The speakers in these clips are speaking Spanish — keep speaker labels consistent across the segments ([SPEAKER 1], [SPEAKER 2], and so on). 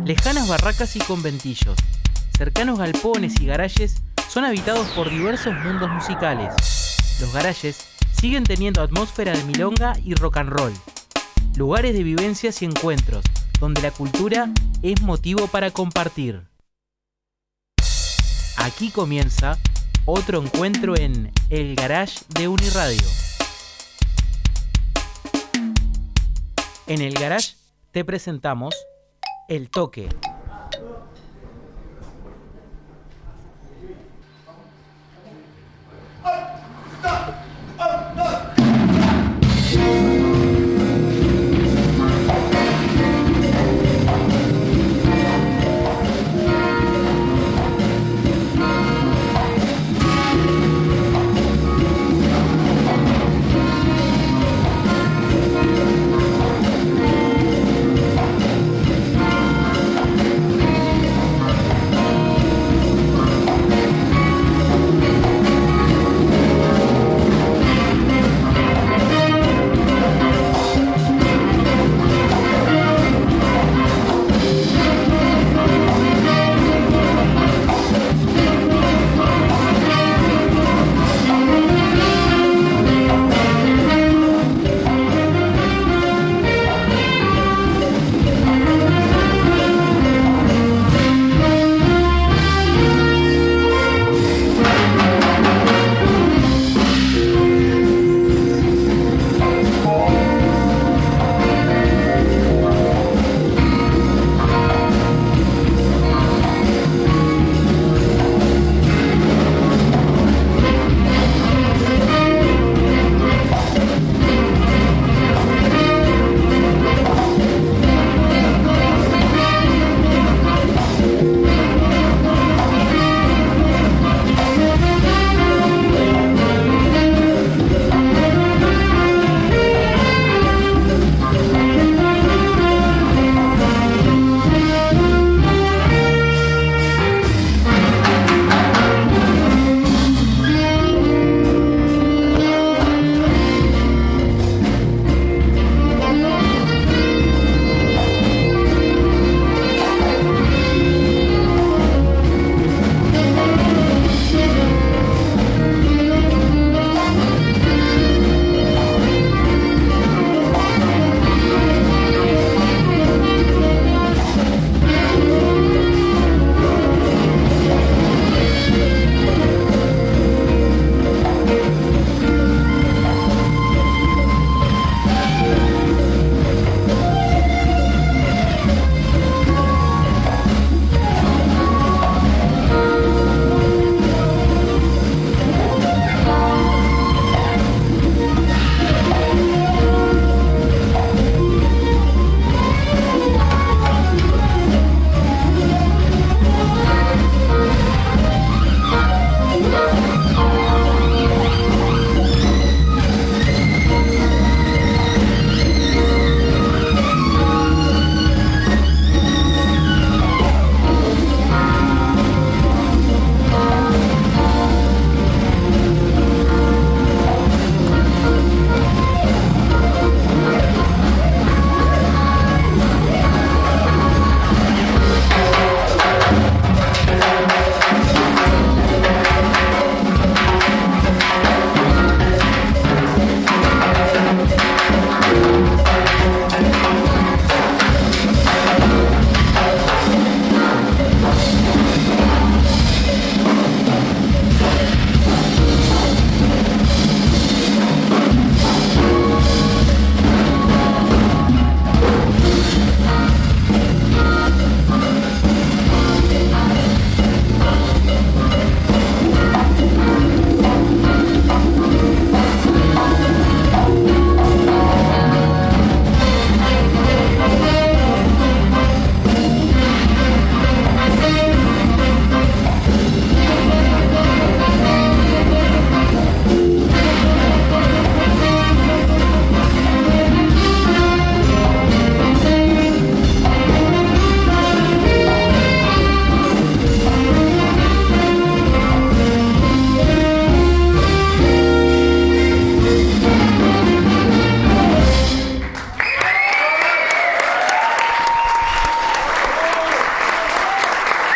[SPEAKER 1] Lejanas barracas y conventillos, cercanos galpones y garajes son habitados por diversos mundos musicales. Los garajes siguen teniendo atmósfera de milonga y rock and roll, lugares de vivencias y encuentros, donde la cultura es motivo para compartir. Aquí comienza otro encuentro en El Garage de Uniradio. En El Garage te presentamos El Toque.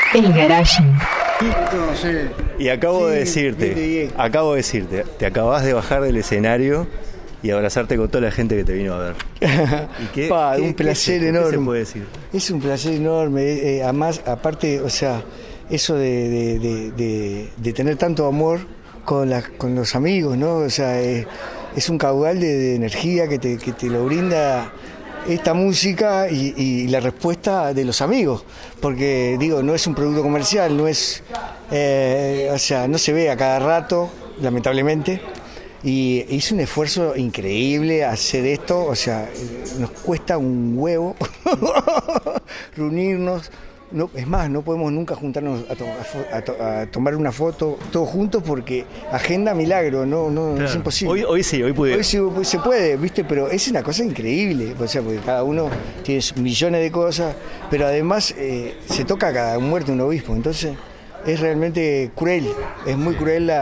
[SPEAKER 2] El Garage.
[SPEAKER 3] No sé.
[SPEAKER 4] Y acabo de decirte, te acabas de bajar del escenario y abrazarte con toda la gente que te vino a ver. ¿Y
[SPEAKER 3] un placer enorme.
[SPEAKER 4] ¿Qué se puede decir?
[SPEAKER 3] Es un placer enorme. Además, aparte, o sea, eso de tener tanto amor con los amigos, ¿no? O sea, es un caudal de energía que te lo brinda esta música y la respuesta de los amigos, porque digo, no es un producto comercial, no es, o sea, no se ve a cada rato, lamentablemente, y es un esfuerzo increíble hacer esto, o sea, nos cuesta un huevo reunirnos. No, es más, no podemos nunca juntarnos a tomar una foto todos juntos porque agenda milagro, no, claro. Es imposible.
[SPEAKER 4] Hoy sí, hoy pudieron.
[SPEAKER 3] Hoy sí se puede, ¿viste? Pero es una cosa increíble, o sea, porque cada uno tiene millones de cosas, pero además se toca a cada muerte un obispo, entonces es realmente cruel, es muy cruel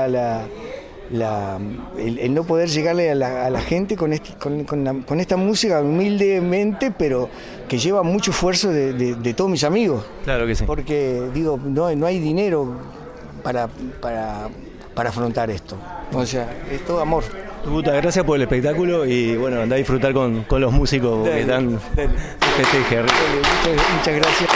[SPEAKER 3] el no poder llegarle a la gente con esta música humildemente, pero que lleva mucho esfuerzo de todos mis amigos.
[SPEAKER 4] Claro que sí.
[SPEAKER 3] Porque digo, no hay dinero para afrontar esto. O sea, es todo amor.
[SPEAKER 4] Tucuta, gracias por el espectáculo y bueno, andá a disfrutar con los músicos que están festeje.
[SPEAKER 3] Muchas gracias.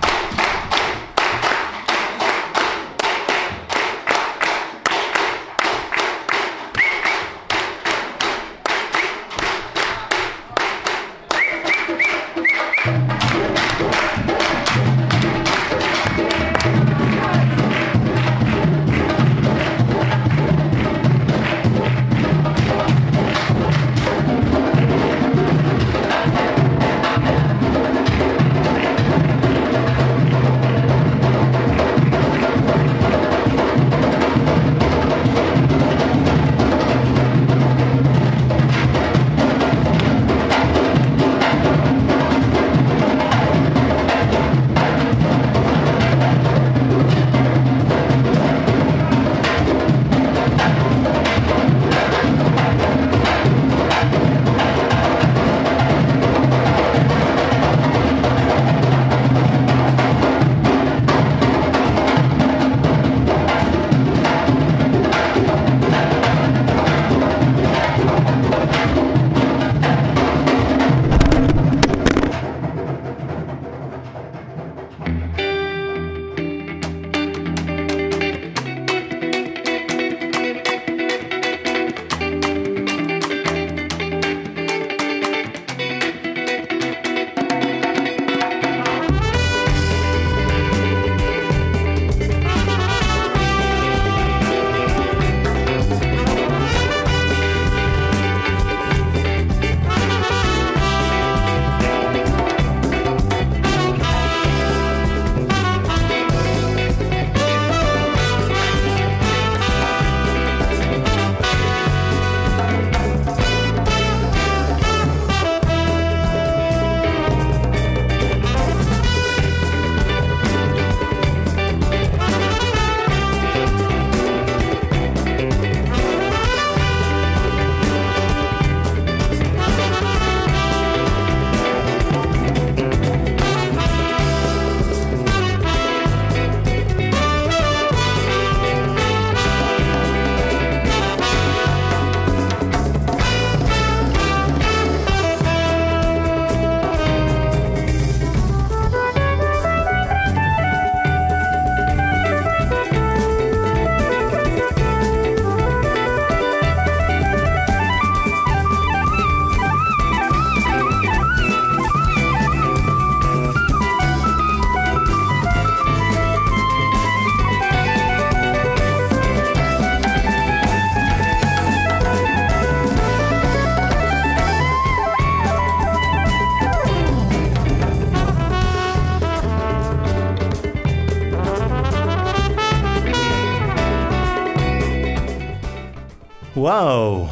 [SPEAKER 4] ¡Wow!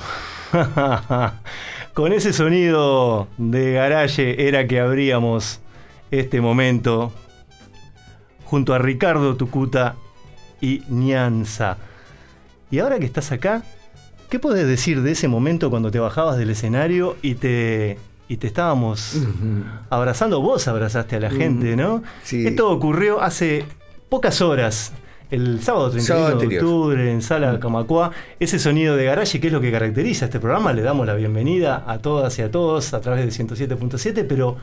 [SPEAKER 4] Con ese sonido de Garage era que abríamos este momento junto a Ricardo Tucuta y Ñanza. Y ahora que estás acá, ¿qué podés decir de ese momento cuando te bajabas del escenario y te estábamos abrazando? Vos abrazaste a la gente, ¿no?
[SPEAKER 3] Sí.
[SPEAKER 4] Esto ocurrió hace pocas horas, el sábado 31 de octubre en Sala Camacuá, ese sonido de garaje que es lo que caracteriza este programa. Le damos la bienvenida a todas y a todos a través de 107.7, pero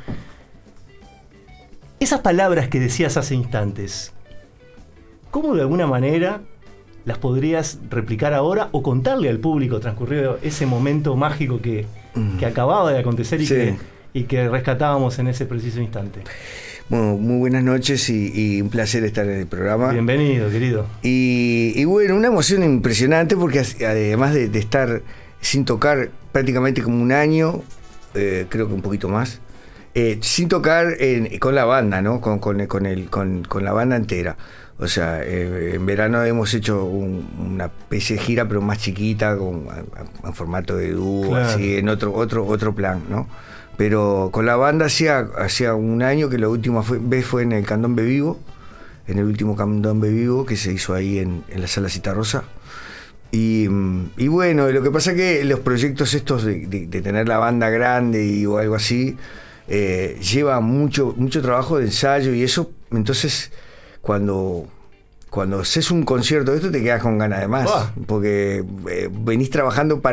[SPEAKER 4] esas palabras que decías hace instantes, ¿cómo de alguna manera las podrías replicar ahora o contarle al público transcurrido ese momento mágico que acababa de acontecer y que rescatábamos en ese preciso instante?
[SPEAKER 3] Bueno, muy buenas noches y un placer estar en el programa.
[SPEAKER 4] Bienvenido, querido.
[SPEAKER 3] Y bueno, una emoción impresionante porque además de estar sin tocar prácticamente como un año, creo que un poquito más, sin tocar con la banda, ¿no? Con la banda entera. O sea, en verano hemos hecho una especie de gira, pero más chiquita, en formato de dúo, claro, así, en otro plan, ¿no? Pero con la banda hacía un año que la última vez fue en el Candombe Vivo, en el último Candombe Vivo que se hizo ahí en la Sala Citarrosa. Y bueno, lo que pasa es que los proyectos estos de tener la banda grande o algo así, lleva mucho trabajo de ensayo y eso. Entonces, cuando haces un concierto de esto, te quedas con ganas de más, porque venís trabajando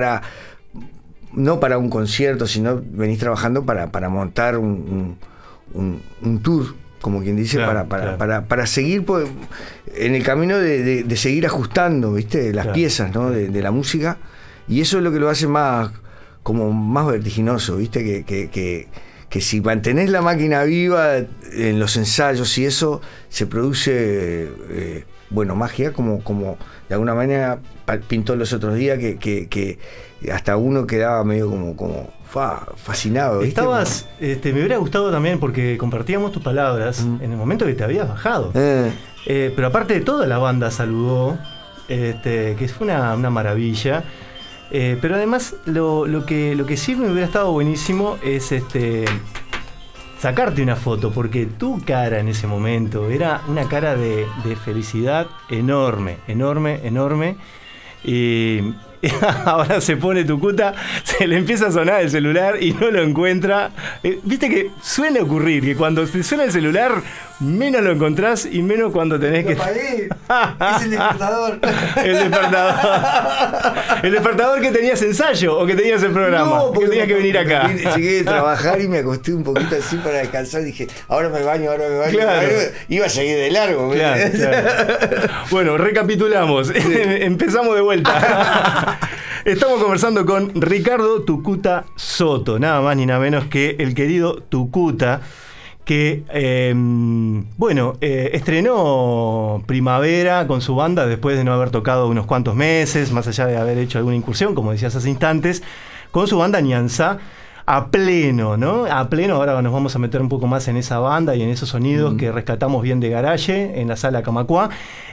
[SPEAKER 3] no para un concierto, sino venís trabajando para montar un tour, como quien dice, claro, para seguir en el camino de seguir ajustando, ¿viste? Las piezas, ¿no? de la música, y eso es lo que lo hace más vertiginoso, ¿viste? Que si mantenés la máquina viva en los ensayos y eso, se produce magia, como de alguna manera pintó los otros días, que hasta uno quedaba medio como fascinado, ¿viste?
[SPEAKER 4] Estabas, me hubiera gustado también, porque compartíamos tus palabras en el momento que te habías bajado. Pero aparte de todo, la banda saludó, que fue una maravilla. Pero además lo que sí me hubiera estado buenísimo es sacarte una foto, porque tu cara en ese momento era una cara de felicidad enorme. Y ahora se pone Tucuta, se le empieza a sonar el celular y no lo encuentra. Viste que suele ocurrir que cuando te suena el celular, menos lo encontrás y menos cuando tenés que...
[SPEAKER 3] Es el despertador.
[SPEAKER 4] El despertador que tenías ensayo o que tenías el programa. No, porque tenías que venir acá.
[SPEAKER 3] Llegué a trabajar y me acosté un poquito así para descansar. Dije, ahora me baño.
[SPEAKER 4] Claro.
[SPEAKER 3] Iba a seguir de largo.
[SPEAKER 4] Claro. Bueno, recapitulamos. Sí. Empezamos de vuelta. Estamos conversando con Ricardo Tucuta Soto, nada más ni nada menos que el querido Tucuta, que estrenó Primavera con su banda después de no haber tocado unos cuantos meses, más allá de haber hecho alguna incursión, como decías hace instantes, con su banda Ñanza, a pleno, ¿no? A pleno. Ahora nos vamos a meter un poco más en esa banda y en esos sonidos que rescatamos bien de Garaje en la Sala Camacuá.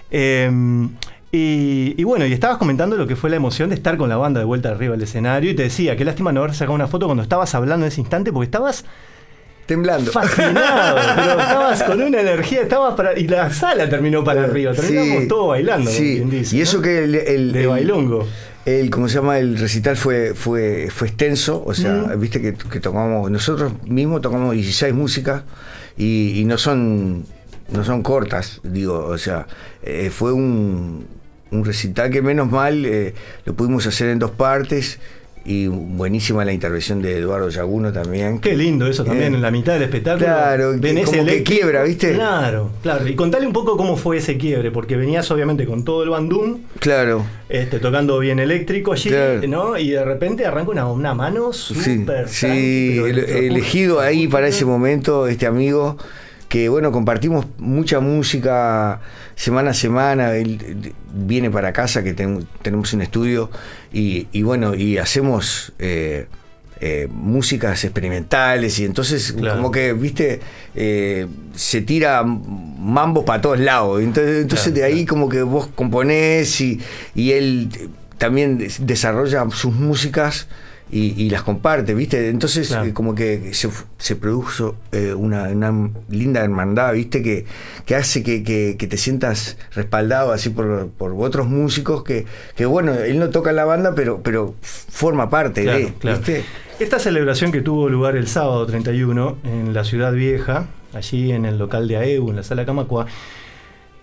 [SPEAKER 4] Y bueno, y estabas comentando lo que fue la emoción de estar con la banda de vuelta arriba del escenario, y te decía, qué lástima no haber sacado una foto cuando estabas hablando en ese instante, porque estabas
[SPEAKER 3] temblando,
[SPEAKER 4] fascinado, pero estabas con una energía, y la sala terminó para arriba, terminamos todos bailando,
[SPEAKER 3] sí.
[SPEAKER 4] Como dice,
[SPEAKER 3] y eso, ¿no? Que
[SPEAKER 4] de bailongo.
[SPEAKER 3] ¿Cómo se llama? El recital fue extenso, o sea, viste que tocamos, nosotros mismos tocamos 16 músicas y no son cortas, digo, o sea, fue un recital que menos mal lo pudimos hacer en 2 partes. Y buenísima la intervención de Eduardo Yaguno también.
[SPEAKER 4] Qué lindo eso también, en la mitad del espectáculo.
[SPEAKER 3] Claro, como que quiebra, ¿viste?
[SPEAKER 4] Claro. Y contale un poco cómo fue ese quiebre, porque venías obviamente con todo el bandún.
[SPEAKER 3] Claro.
[SPEAKER 4] Tocando bien eléctrico allí, claro, ¿no? Y de repente arranca una mano súper...
[SPEAKER 3] Sí, elegido ahí para ese momento, este amigo, que bueno, compartimos mucha música semana a semana. Él viene para casa, que tenemos un estudio, y bueno, y hacemos músicas experimentales, y entonces, claro, como que, viste, se tira mambos para todos lados, entonces claro, de ahí, claro, como que vos componés y él también desarrolla sus músicas y las comparte, ¿viste? Entonces, claro, como que se produjo una linda hermandad, ¿viste? Que hace que te sientas respaldado así por otros músicos que bueno, él no toca en la banda, pero forma parte, claro,
[SPEAKER 4] claro,
[SPEAKER 3] ¿viste?
[SPEAKER 4] Esta celebración que tuvo lugar el sábado 31 en la Ciudad Vieja, allí en el local de AEU, en la Sala Camacuá,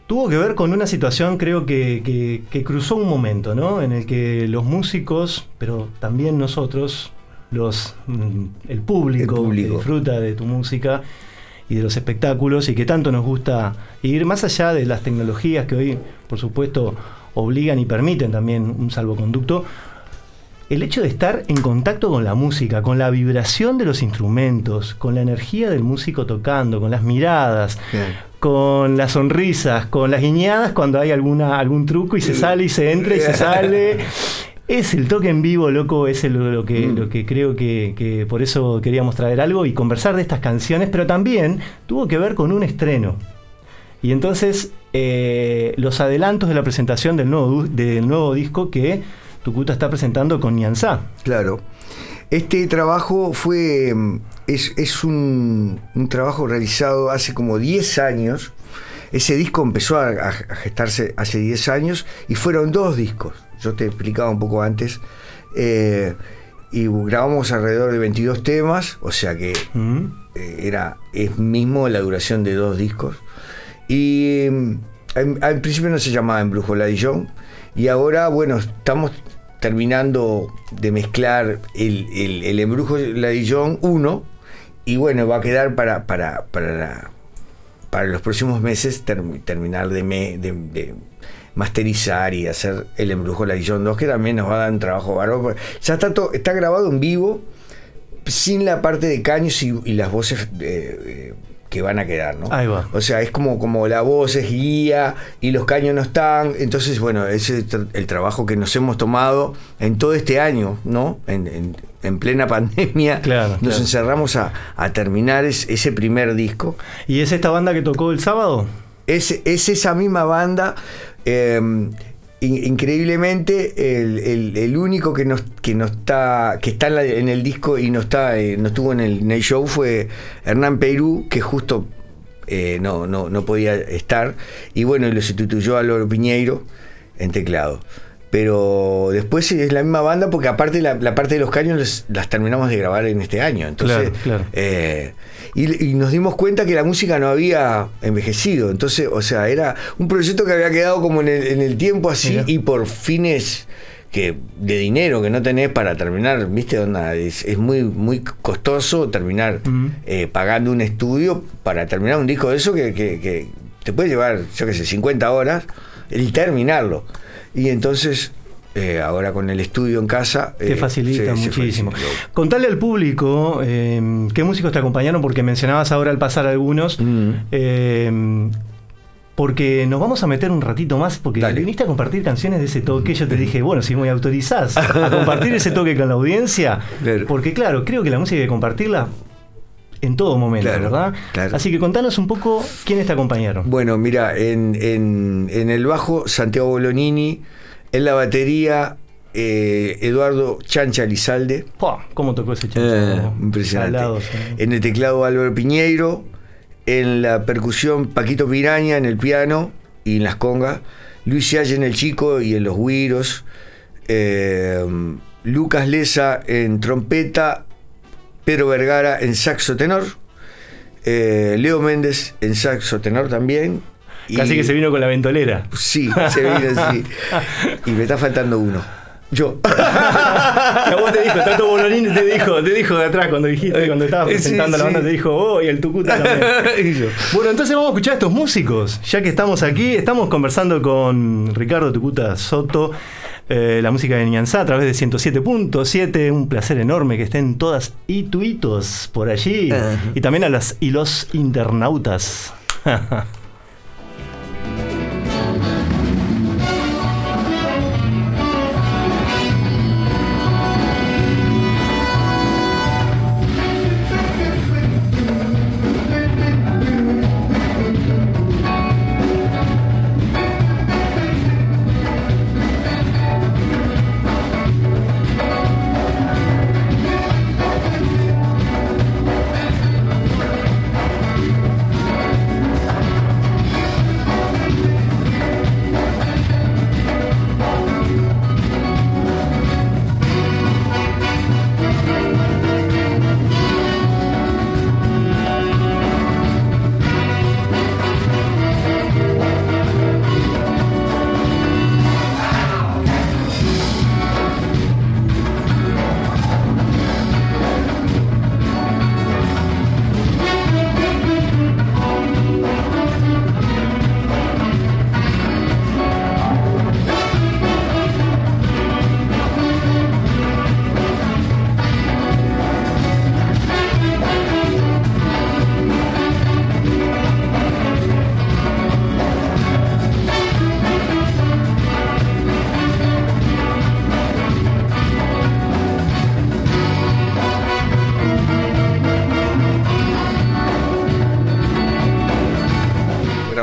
[SPEAKER 4] tuvo que ver con una situación, creo que cruzó un momento, ¿no? En el que los músicos, pero también nosotros, el público que disfruta de tu música y de los espectáculos y que tanto nos gusta ir más allá de las tecnologías que hoy, por supuesto, obligan y permiten también un salvoconducto, el hecho de estar en contacto con la música, con la vibración de los instrumentos, con la energía del músico tocando, con las miradas, con las sonrisas, con las guiñadas cuando hay algún truco y se sale y se entra y se sale. Es el toque en vivo, loco, es lo que creo que por eso queríamos traer algo y conversar de estas canciones, pero también tuvo que ver con un estreno. Y entonces los adelantos de la presentación del nuevo disco que Tucuta está presentando con Ñanzá.
[SPEAKER 3] Claro. Este trabajo es un trabajo realizado hace como 10 años. Ese disco empezó a gestarse hace 10 años y fueron 2 discos. Yo te explicaba un poco antes. Y grabamos alrededor de 22 temas, o sea que es mismo la duración de 2 discos. Y al principio no se llamaba Embrujo Ladillón, y ahora, bueno, estamos terminando de mezclar el Embrujo Ladillón 1, y bueno, va a quedar para los próximos meses terminar de masterizar y hacer el Embrujo Ladillón 2, que también nos va a dar un trabajo bárbaro. Ya está grabado en vivo, sin la parte de caños y las voces que van a quedar, ¿no?
[SPEAKER 4] Ahí va.
[SPEAKER 3] O sea, es como la voz es guía y los caños no están. Entonces, bueno, ese es el trabajo que nos hemos tomado en todo este año, ¿no? En plena pandemia.
[SPEAKER 4] Claro,
[SPEAKER 3] nos encerramos a terminar ese primer disco.
[SPEAKER 4] ¿Y es esta banda que tocó el sábado?
[SPEAKER 3] Es esa misma banda. Increíblemente el único que está en el disco y no estuvo en el show fue Hernán Peirú, que justo no podía estar, y bueno, lo sustituyó a Álvaro Piñeiro en teclado. Pero después es la misma banda, porque aparte la parte de los caños las terminamos de grabar en este año. Entonces,
[SPEAKER 4] claro.
[SPEAKER 3] Y nos dimos cuenta que la música no había envejecido. Entonces, o sea, era un proyecto que había quedado como en el tiempo así. Mira. Y por fines de dinero que no tenés para terminar, ¿viste? Es muy, muy costoso terminar pagando un estudio para terminar un disco de eso que te puede llevar, yo qué sé, 50 horas el terminarlo. Y entonces, ahora con el estudio en casa...
[SPEAKER 4] Te facilita muchísimo. Contale al público qué músicos te acompañaron, porque mencionabas ahora al pasar algunos, porque nos vamos a meter un ratito más, porque
[SPEAKER 3] Dale.
[SPEAKER 4] Viniste a compartir canciones de ese toque. Yo te dije, bueno, si me autorizás a compartir ese toque con la audiencia, claro. Porque claro, creo que la música hay que compartirla en todo momento, claro, ¿verdad? Claro. Así que contanos un poco quiénes te acompañaron.
[SPEAKER 3] Bueno, mira, en el bajo, Santiago Bolonini, en la batería, Eduardo Chancha Lizalde.
[SPEAKER 4] ¿Cómo tocó ese Chancha?
[SPEAKER 3] Impresionante. En el teclado, Álvaro Piñeiro, en la percusión, Paquito Piraña, en el piano y en las congas, Luis Sialle en el chico y en los güiros, Lucas Leza en trompeta, Pedro Vergara en saxo tenor, Leo Méndez en saxo tenor también.
[SPEAKER 4] Casi que se vino con la ventolera.
[SPEAKER 3] Sí, se vino así. Y me está faltando uno. Yo.
[SPEAKER 4] A vos te dijo, tanto Bolonini te dijo de atrás cuando estabas presentando la banda, te dijo, y el Tucuta también. Y yo. Bueno, entonces vamos a escuchar a estos músicos. Ya que estamos aquí, estamos conversando con Ricardo Tucuta Soto, la música de Ñanzá a través de 107.7. Un placer enorme que estén todas y tuitos por allí. Y también a las y los internautas.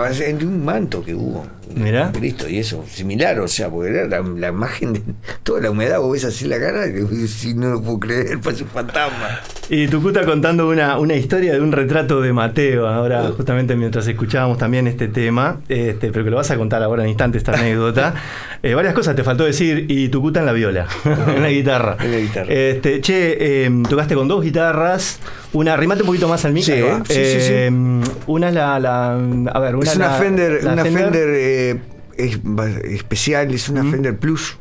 [SPEAKER 2] de un manto que hubo.
[SPEAKER 4] Mirá.
[SPEAKER 2] Cristo, y eso, similar, o sea, porque era la imagen de toda la humedad, vos ves así la cara, y si no lo puedo creer, parece un fantasma.
[SPEAKER 4] Y Tucuta contando una historia de un retrato de Mateo, ahora justamente mientras escuchábamos también este tema, pero que lo vas a contar ahora en instante esta anécdota. Varias cosas te faltó decir, y Tucuta en la viola, en la guitarra.
[SPEAKER 2] En la guitarra.
[SPEAKER 4] Tocaste con 2 guitarras, arrimate un poquito más al micro.
[SPEAKER 2] Sí.
[SPEAKER 4] Una es
[SPEAKER 2] es una Fender especial, es una Fender Plus,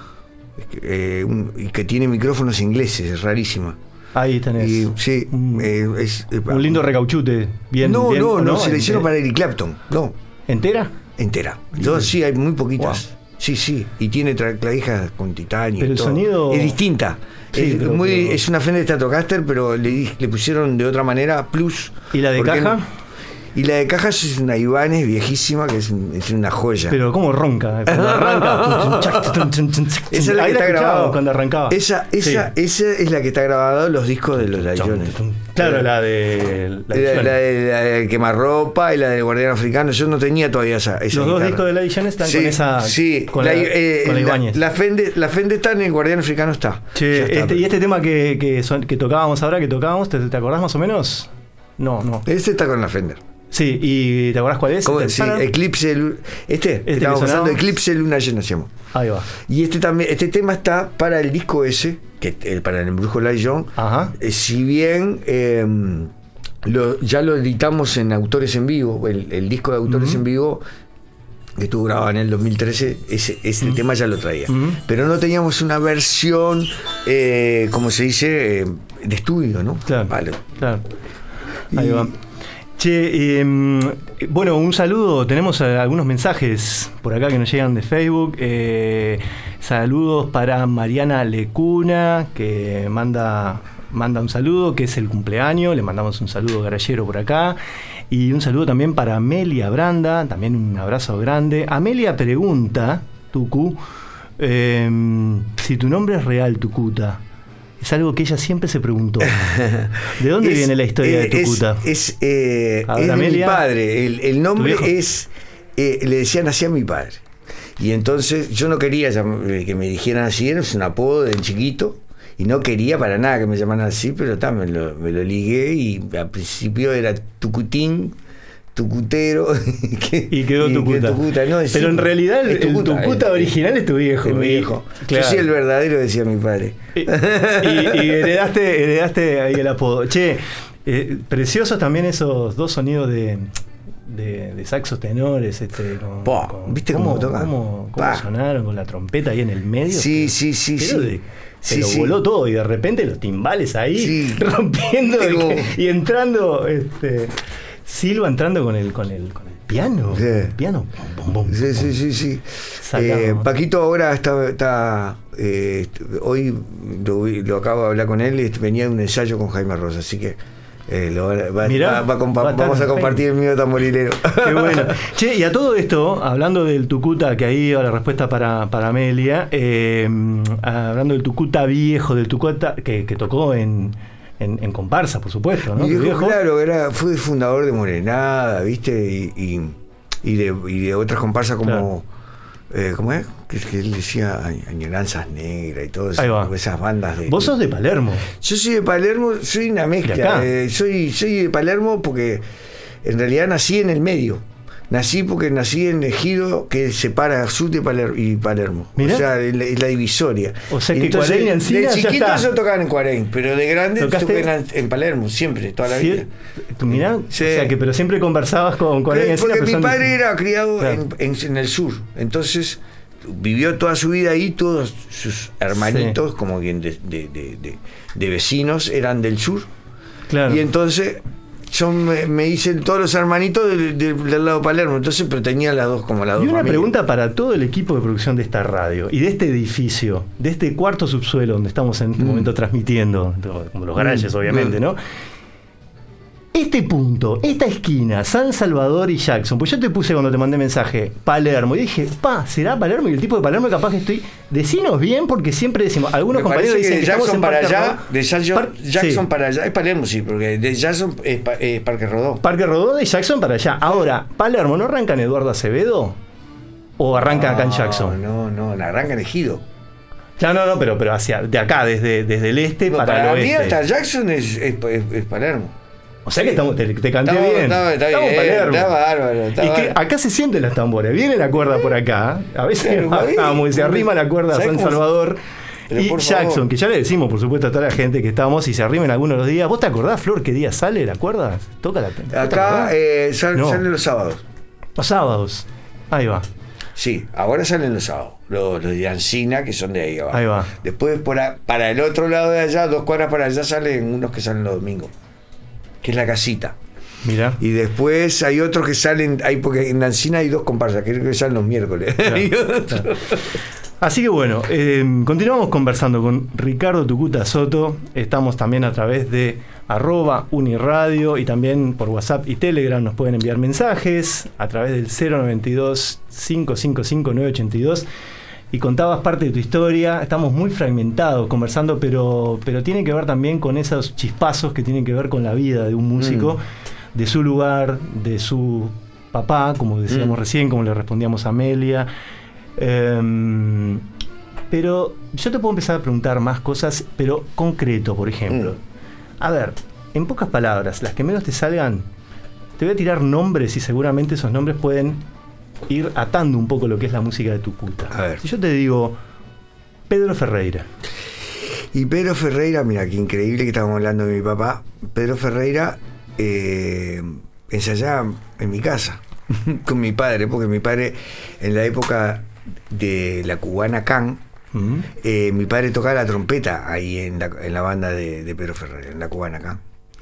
[SPEAKER 2] y que tiene micrófonos ingleses, es rarísima.
[SPEAKER 4] Ahí tenés.
[SPEAKER 2] Y, sí,
[SPEAKER 4] un lindo recauchute.
[SPEAKER 2] No, se la hicieron para Eric Clapton. No.
[SPEAKER 4] ¿Entera?
[SPEAKER 2] Entera. Entonces sí, hay muy poquitas. Wow. Sí, y tiene clavijas con titanio.
[SPEAKER 4] Pero
[SPEAKER 2] y
[SPEAKER 4] el
[SPEAKER 2] todo.
[SPEAKER 4] Sonido
[SPEAKER 2] es distinta.
[SPEAKER 4] Sí,
[SPEAKER 2] es una Fender Stratocaster, pero le pusieron de otra manera Plus.
[SPEAKER 4] ¿Y la de caja?
[SPEAKER 2] Y la de caja es una Ibanez viejísima, que es una joya.
[SPEAKER 4] Pero cómo ronca, cuando arranca.
[SPEAKER 2] Esa es la que está grabada
[SPEAKER 4] cuando arrancaba.
[SPEAKER 2] Esa es la que está grabada en los discos de los Jones.
[SPEAKER 4] Claro, la de
[SPEAKER 2] Quemarropa y la del Guardián Africano. Yo no tenía todavía esa
[SPEAKER 4] los guitarra. 2 discos de la Jones están con esa.
[SPEAKER 2] Sí,
[SPEAKER 4] con la Ibáñez.
[SPEAKER 2] La Fender está en el Guardián Africano, está.
[SPEAKER 4] Y este tema que tocábamos ahora, ¿te acordás más o menos? No.
[SPEAKER 2] Este está con la Fender.
[SPEAKER 4] Sí, ¿y te acordás cuál es?
[SPEAKER 2] Sí, Eclipse. Estamos pasando Eclipse Luna Llena, se llama.
[SPEAKER 4] Ahí va.
[SPEAKER 2] Y este tema está para el disco ese, para el Embrujo de Lai John.
[SPEAKER 4] Ajá.
[SPEAKER 2] Si bien ya lo editamos en Autores en Vivo, el disco de Autores en Vivo, que estuvo grabado en el 2013, ese tema ya lo traía. Pero no teníamos una versión, como se dice, de estudio, ¿no?
[SPEAKER 4] Claro. Ahí va. Che, bueno, un saludo. Tenemos algunos mensajes por acá que nos llegan de Facebook. Saludos para Mariana Lecuna, que manda un saludo, que es el cumpleaños. Le mandamos un saludo garallero por acá. Y un saludo también para Amelia Branda, también un abrazo grande. Amelia pregunta, Tucu, si tu nombre es real, Tucuta. Es algo que ella siempre se preguntó. ¿De dónde viene la historia de Tucuta?
[SPEAKER 2] Es de mi padre. El nombre es... le decían así a mi padre. Y entonces yo no quería que me dijeran así, era un apodo de chiquito. Y no quería para nada que me llamaran así, pero me lo ligué y al principio era Tucutín, Tucutero.
[SPEAKER 4] Y quedó Tucuta.
[SPEAKER 2] No,
[SPEAKER 4] pero en realidad el Tucuta original es tu viejo.
[SPEAKER 2] Es mi viejo. Claro. Yo soy el verdadero, decía mi padre.
[SPEAKER 4] Y heredaste ahí el apodo. Che, preciosos también esos 2 sonidos de saxos tenores.
[SPEAKER 2] ¿Viste cómo tocan?
[SPEAKER 4] ¿Cómo sonaron con la trompeta ahí en el medio?
[SPEAKER 2] Sí.
[SPEAKER 4] Pero voló todo y de repente los timbales ahí rompiendo y entrando Silva entrando con el piano.
[SPEAKER 2] Sí.
[SPEAKER 4] El piano.
[SPEAKER 2] Sí. Paquito ahora está hoy lo acabo de hablar con él, venía de un ensayo con Jaime Rosa, así que vamos a compartir el mío tamborilero.
[SPEAKER 4] Qué bueno. Che, y a todo esto, hablando del Tucuta, que ahí va la respuesta para Amelia, hablando del Tucuta viejo, del Tucuta que tocó en comparsa, por supuesto, ¿no?
[SPEAKER 2] Mi viejo, claro, fue fundador de Morenada, ¿viste? Y de otras comparsas como... ¿Cómo es? Que él decía Añoranzas Negras y todas esas bandas de...
[SPEAKER 4] ¿Vos sos de Palermo?
[SPEAKER 2] Yo soy de Palermo, soy una mezcla. Soy de Palermo porque en realidad nací en el medio. Nací en Ejido, que separa Sur de Palermo.
[SPEAKER 4] ¿Mirá?
[SPEAKER 2] O sea, es la divisoria.
[SPEAKER 4] O sea que Cuarén y Encina
[SPEAKER 2] de chiquito yo tocaba en Cuarén, pero de grande toqué en Palermo, siempre, toda la vida.
[SPEAKER 4] Mirá, sí. O sea que pero siempre conversaba con Cuarén y Encina.
[SPEAKER 2] Porque mi padre era criado en el sur, entonces vivió toda su vida ahí, todos sus hermanitos, como bien de vecinos, eran del sur.
[SPEAKER 4] Claro.
[SPEAKER 2] Y entonces... Yo me hice todos los hermanitos del lado de Palermo, entonces, pero tenía las dos
[SPEAKER 4] Y una pregunta para todo el equipo de producción de esta radio y de este edificio, de este cuarto subsuelo donde estamos en este momento transmitiendo, como los garajes obviamente, ¿no? este punto, esta esquina, San Salvador y Jackson, pues yo te puse cuando te mandé mensaje, Palermo, y dije, ¿será Palermo? Y el tipo de Palermo capaz que estoy... Decinos bien, porque siempre decimos, algunos compañeros dicen
[SPEAKER 2] que Jackson para allá, de Jackson
[SPEAKER 4] sí.
[SPEAKER 2] para allá, es Palermo, sí, porque de Jackson es Parque Rodó.
[SPEAKER 4] Parque Rodó de Jackson para allá. Ahora, ¿Palermo no arranca en Eduardo Acevedo? ¿O arranca acá en Jackson?
[SPEAKER 2] No, arranca en Ejido.
[SPEAKER 4] No, pero hacia de acá, desde el este para el oeste.
[SPEAKER 2] Para mí hasta Jackson es Palermo.
[SPEAKER 4] O sea que te canté bien.
[SPEAKER 2] Está bien,
[SPEAKER 4] Palermo.
[SPEAKER 2] Está bárbaro.
[SPEAKER 4] Es que acá se sienten las tambores. Viene la cuerda por acá. A veces bajamos y se arrima la cuerda a San Salvador. Y Jackson, que ya le decimos, por supuesto, a toda la gente que estamos y se arrimen algunos de los días. ¿Vos te acordás, Flor, qué día sale la cuerda? Toca la
[SPEAKER 2] acá sale los sábados.
[SPEAKER 4] Los sábados. Ahí va.
[SPEAKER 2] Sí, ahora salen los sábados. Los de Ancina, que son de ahí abajo.
[SPEAKER 4] Ahí va.
[SPEAKER 2] Después, para el otro lado de allá, 2 cuadras para allá, salen unos que salen los domingos, que es la casita.
[SPEAKER 4] Mira.
[SPEAKER 2] Y después hay otros que salen, porque en Ancina hay 2 comparsas, creo que salen los miércoles.
[SPEAKER 4] Claro. Así que bueno, continuamos conversando con Ricardo Tucuta Soto. Estamos también a través de @Uniradio y también por WhatsApp y Telegram nos pueden enviar mensajes a través del 092-555-982. Y contabas parte de tu historia. Estamos muy fragmentados conversando, pero tiene que ver también con esos chispazos que tienen que ver con la vida de un músico, de su lugar, de su papá, como decíamos recién, como le respondíamos a Amelia. Pero yo te puedo empezar a preguntar más cosas, pero concreto, por ejemplo. A ver, en pocas palabras, las que menos te salgan, te voy a tirar nombres y seguramente esos nombres pueden ir atando un poco lo que es la música de Tucuta.
[SPEAKER 2] A ver.
[SPEAKER 4] Si yo te digo Pedro Ferreira.
[SPEAKER 2] Y Pedro Ferreira, mira, qué increíble que estábamos hablando de mi papá. Pedro Ferreira ensayaba en mi casa con mi padre, porque mi padre en la época de la cubana Can, mi padre tocaba la trompeta ahí en la banda de Pedro Ferreira, en la cubana Can.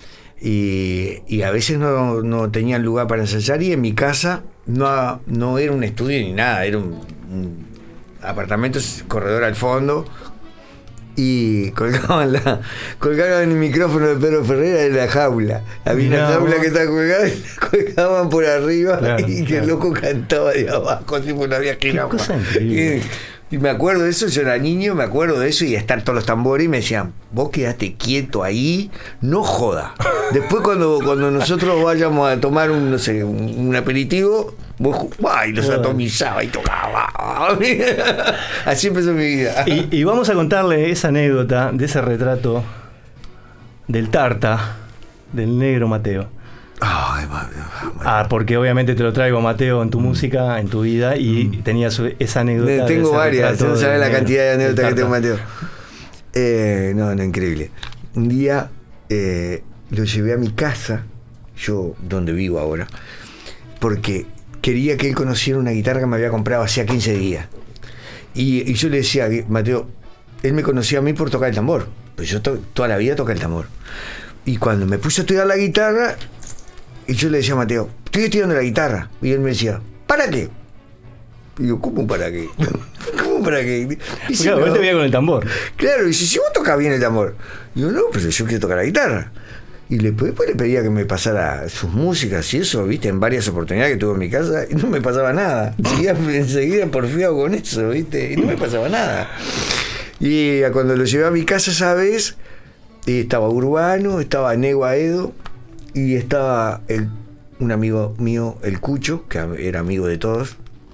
[SPEAKER 2] Y a veces no tenían lugar para ensayar, y en mi casa no era un estudio ni nada, era un apartamento, corredor al fondo, y colgaban el micrófono de Pedro Ferreira en la jaula. Había una jaula que estaba colgada y la colgaban por arriba, claro, y que el loco cantaba de abajo, así porque no había quilombo. Y me acuerdo de eso, yo era niño, me acuerdo de eso, y estar todos los tambores, y me decían, vos quedate quieto ahí, no joda. Después cuando nosotros vayamos a tomar un aperitivo, vos y los atomizaba y tocaba. Así empezó mi vida.
[SPEAKER 4] Y vamos a contarle esa anécdota de ese retrato del Tarta, del negro Mateo.
[SPEAKER 2] Ay,
[SPEAKER 4] porque obviamente te lo traigo, Mateo, en tu música, en tu vida, y tenías esa anécdota.
[SPEAKER 2] Tengo varias, no sabes la cantidad de anécdotas que tengo, Mateo. No, increíble. Un día lo llevé a mi casa, yo donde vivo ahora, porque quería que él conociera una guitarra que me había comprado hacía 15 días. Y yo le decía, Mateo, él me conocía a mí por tocar el tambor, pues yo toda la vida toqué el tambor. Y cuando me puse a estudiar la guitarra, y yo le decía a Mateo, estoy estudiando la guitarra. Y él me decía, ¿para qué? Y yo, ¿cómo para qué? ¿Cómo para qué?
[SPEAKER 4] Dice, claro, él te veía con el tambor.
[SPEAKER 2] Claro, y dice, si vos tocas bien el tambor. Y yo, no, pero yo quiero tocar la guitarra. Y después le pedía que me pasara sus músicas y eso, viste, en varias oportunidades que tuve en mi casa, y no me pasaba nada. Enseguida porfiado con eso, viste, y no me pasaba nada. Y cuando lo llevé a mi casa esa vez, estaba Urbano, estaba Nego Aedo, y estaba un amigo mío, el Cucho, que era amigo de todos.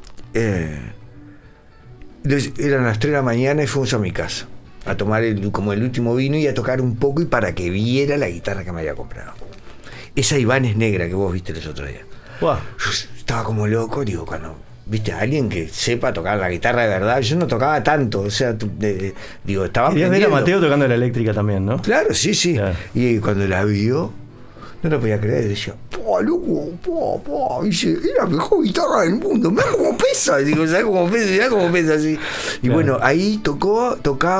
[SPEAKER 2] Eran las 3 de la mañana y fuimos a mi casa a tomar como el último vino y a tocar un poco, y para que viera la guitarra que me había comprado. Esa Ibanez negra que vos viste los otros días.
[SPEAKER 4] Wow.
[SPEAKER 2] Yo estaba como loco, digo, cuando viste a alguien que sepa tocar la guitarra de verdad. Yo no tocaba tanto, o sea, digo, estaba
[SPEAKER 4] aprendiendo. Querías ver a Mateo tocando la eléctrica también, ¿no?
[SPEAKER 2] Claro, sí. Claro. Y cuando la vio, no lo podía creer, decía, loco, dice, es la mejor guitarra del mundo, mirá cómo pesa. Digo, ¿sabes cómo pesa? Mirá cómo pesa así. Y claro, bueno, ahí tocó,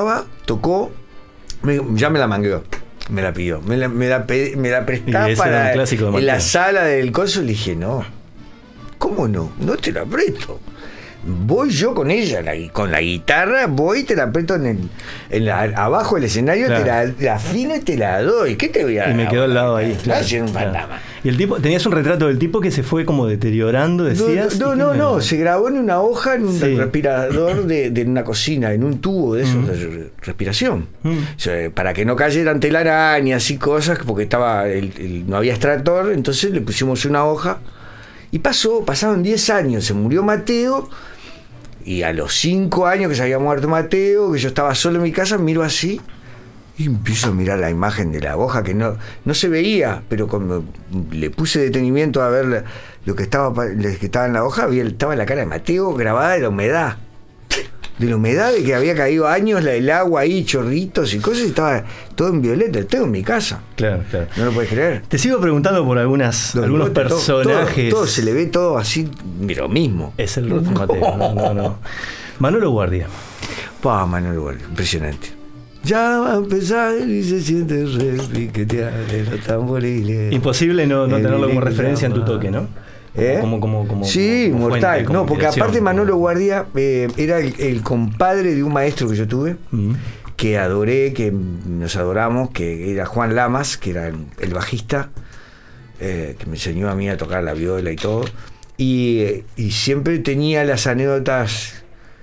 [SPEAKER 2] ya me la mangueó, me la pidió, me la prestaba para en la sala del coso. Le dije, no, ¿cómo no? No te la presto. voy yo con ella, con la guitarra, voy y te la aprieto abajo del escenario, claro. te la afino y te la doy. ¿Qué te voy a dar?
[SPEAKER 4] Y me quedó al lado ahí, claro.
[SPEAKER 2] Un fantasma.
[SPEAKER 4] Y el tipo, tenías un retrato del tipo que se fue como deteriorando, decías.
[SPEAKER 2] No, se grabó en una hoja, en un respirador de una cocina, en un tubo de esos de respiración. O sea, para que no cayeran telarañas y cosas, porque no había extractor, entonces le pusimos una hoja. Y pasaron 10 años, se murió Mateo, y a los 5 años que se había muerto Mateo, que yo estaba solo en mi casa, miro así y empiezo a mirar la imagen de la hoja que no se veía, pero cuando le puse detenimiento a ver lo que estaba en la hoja, estaba la cara de Mateo grabada de la humedad. De la humedad de que había caído años, el agua ahí, chorritos y cosas, y estaba todo en violeta. Lo tengo en mi casa.
[SPEAKER 4] Claro.
[SPEAKER 2] No lo puedes creer.
[SPEAKER 4] Te sigo preguntando por algunos personajes.
[SPEAKER 2] Todo se le ve todo así, lo mismo.
[SPEAKER 4] Es el rostro de Mateo. No. Manolo Guardia.
[SPEAKER 2] Manolo Guardia, impresionante. Ya va a empezar y se siente repiquetear de los tamboriles.
[SPEAKER 4] Imposible no tenerlo como referencia en tu toque, ¿no?
[SPEAKER 2] Sí, mortal. No, porque aparte Manolo Guardia era el compadre de un maestro que yo tuve, que adoré, que nos adoramos, que era Juan Lamas, que era el bajista, que me enseñó a mí a tocar la viola y todo. Y siempre tenía las anécdotas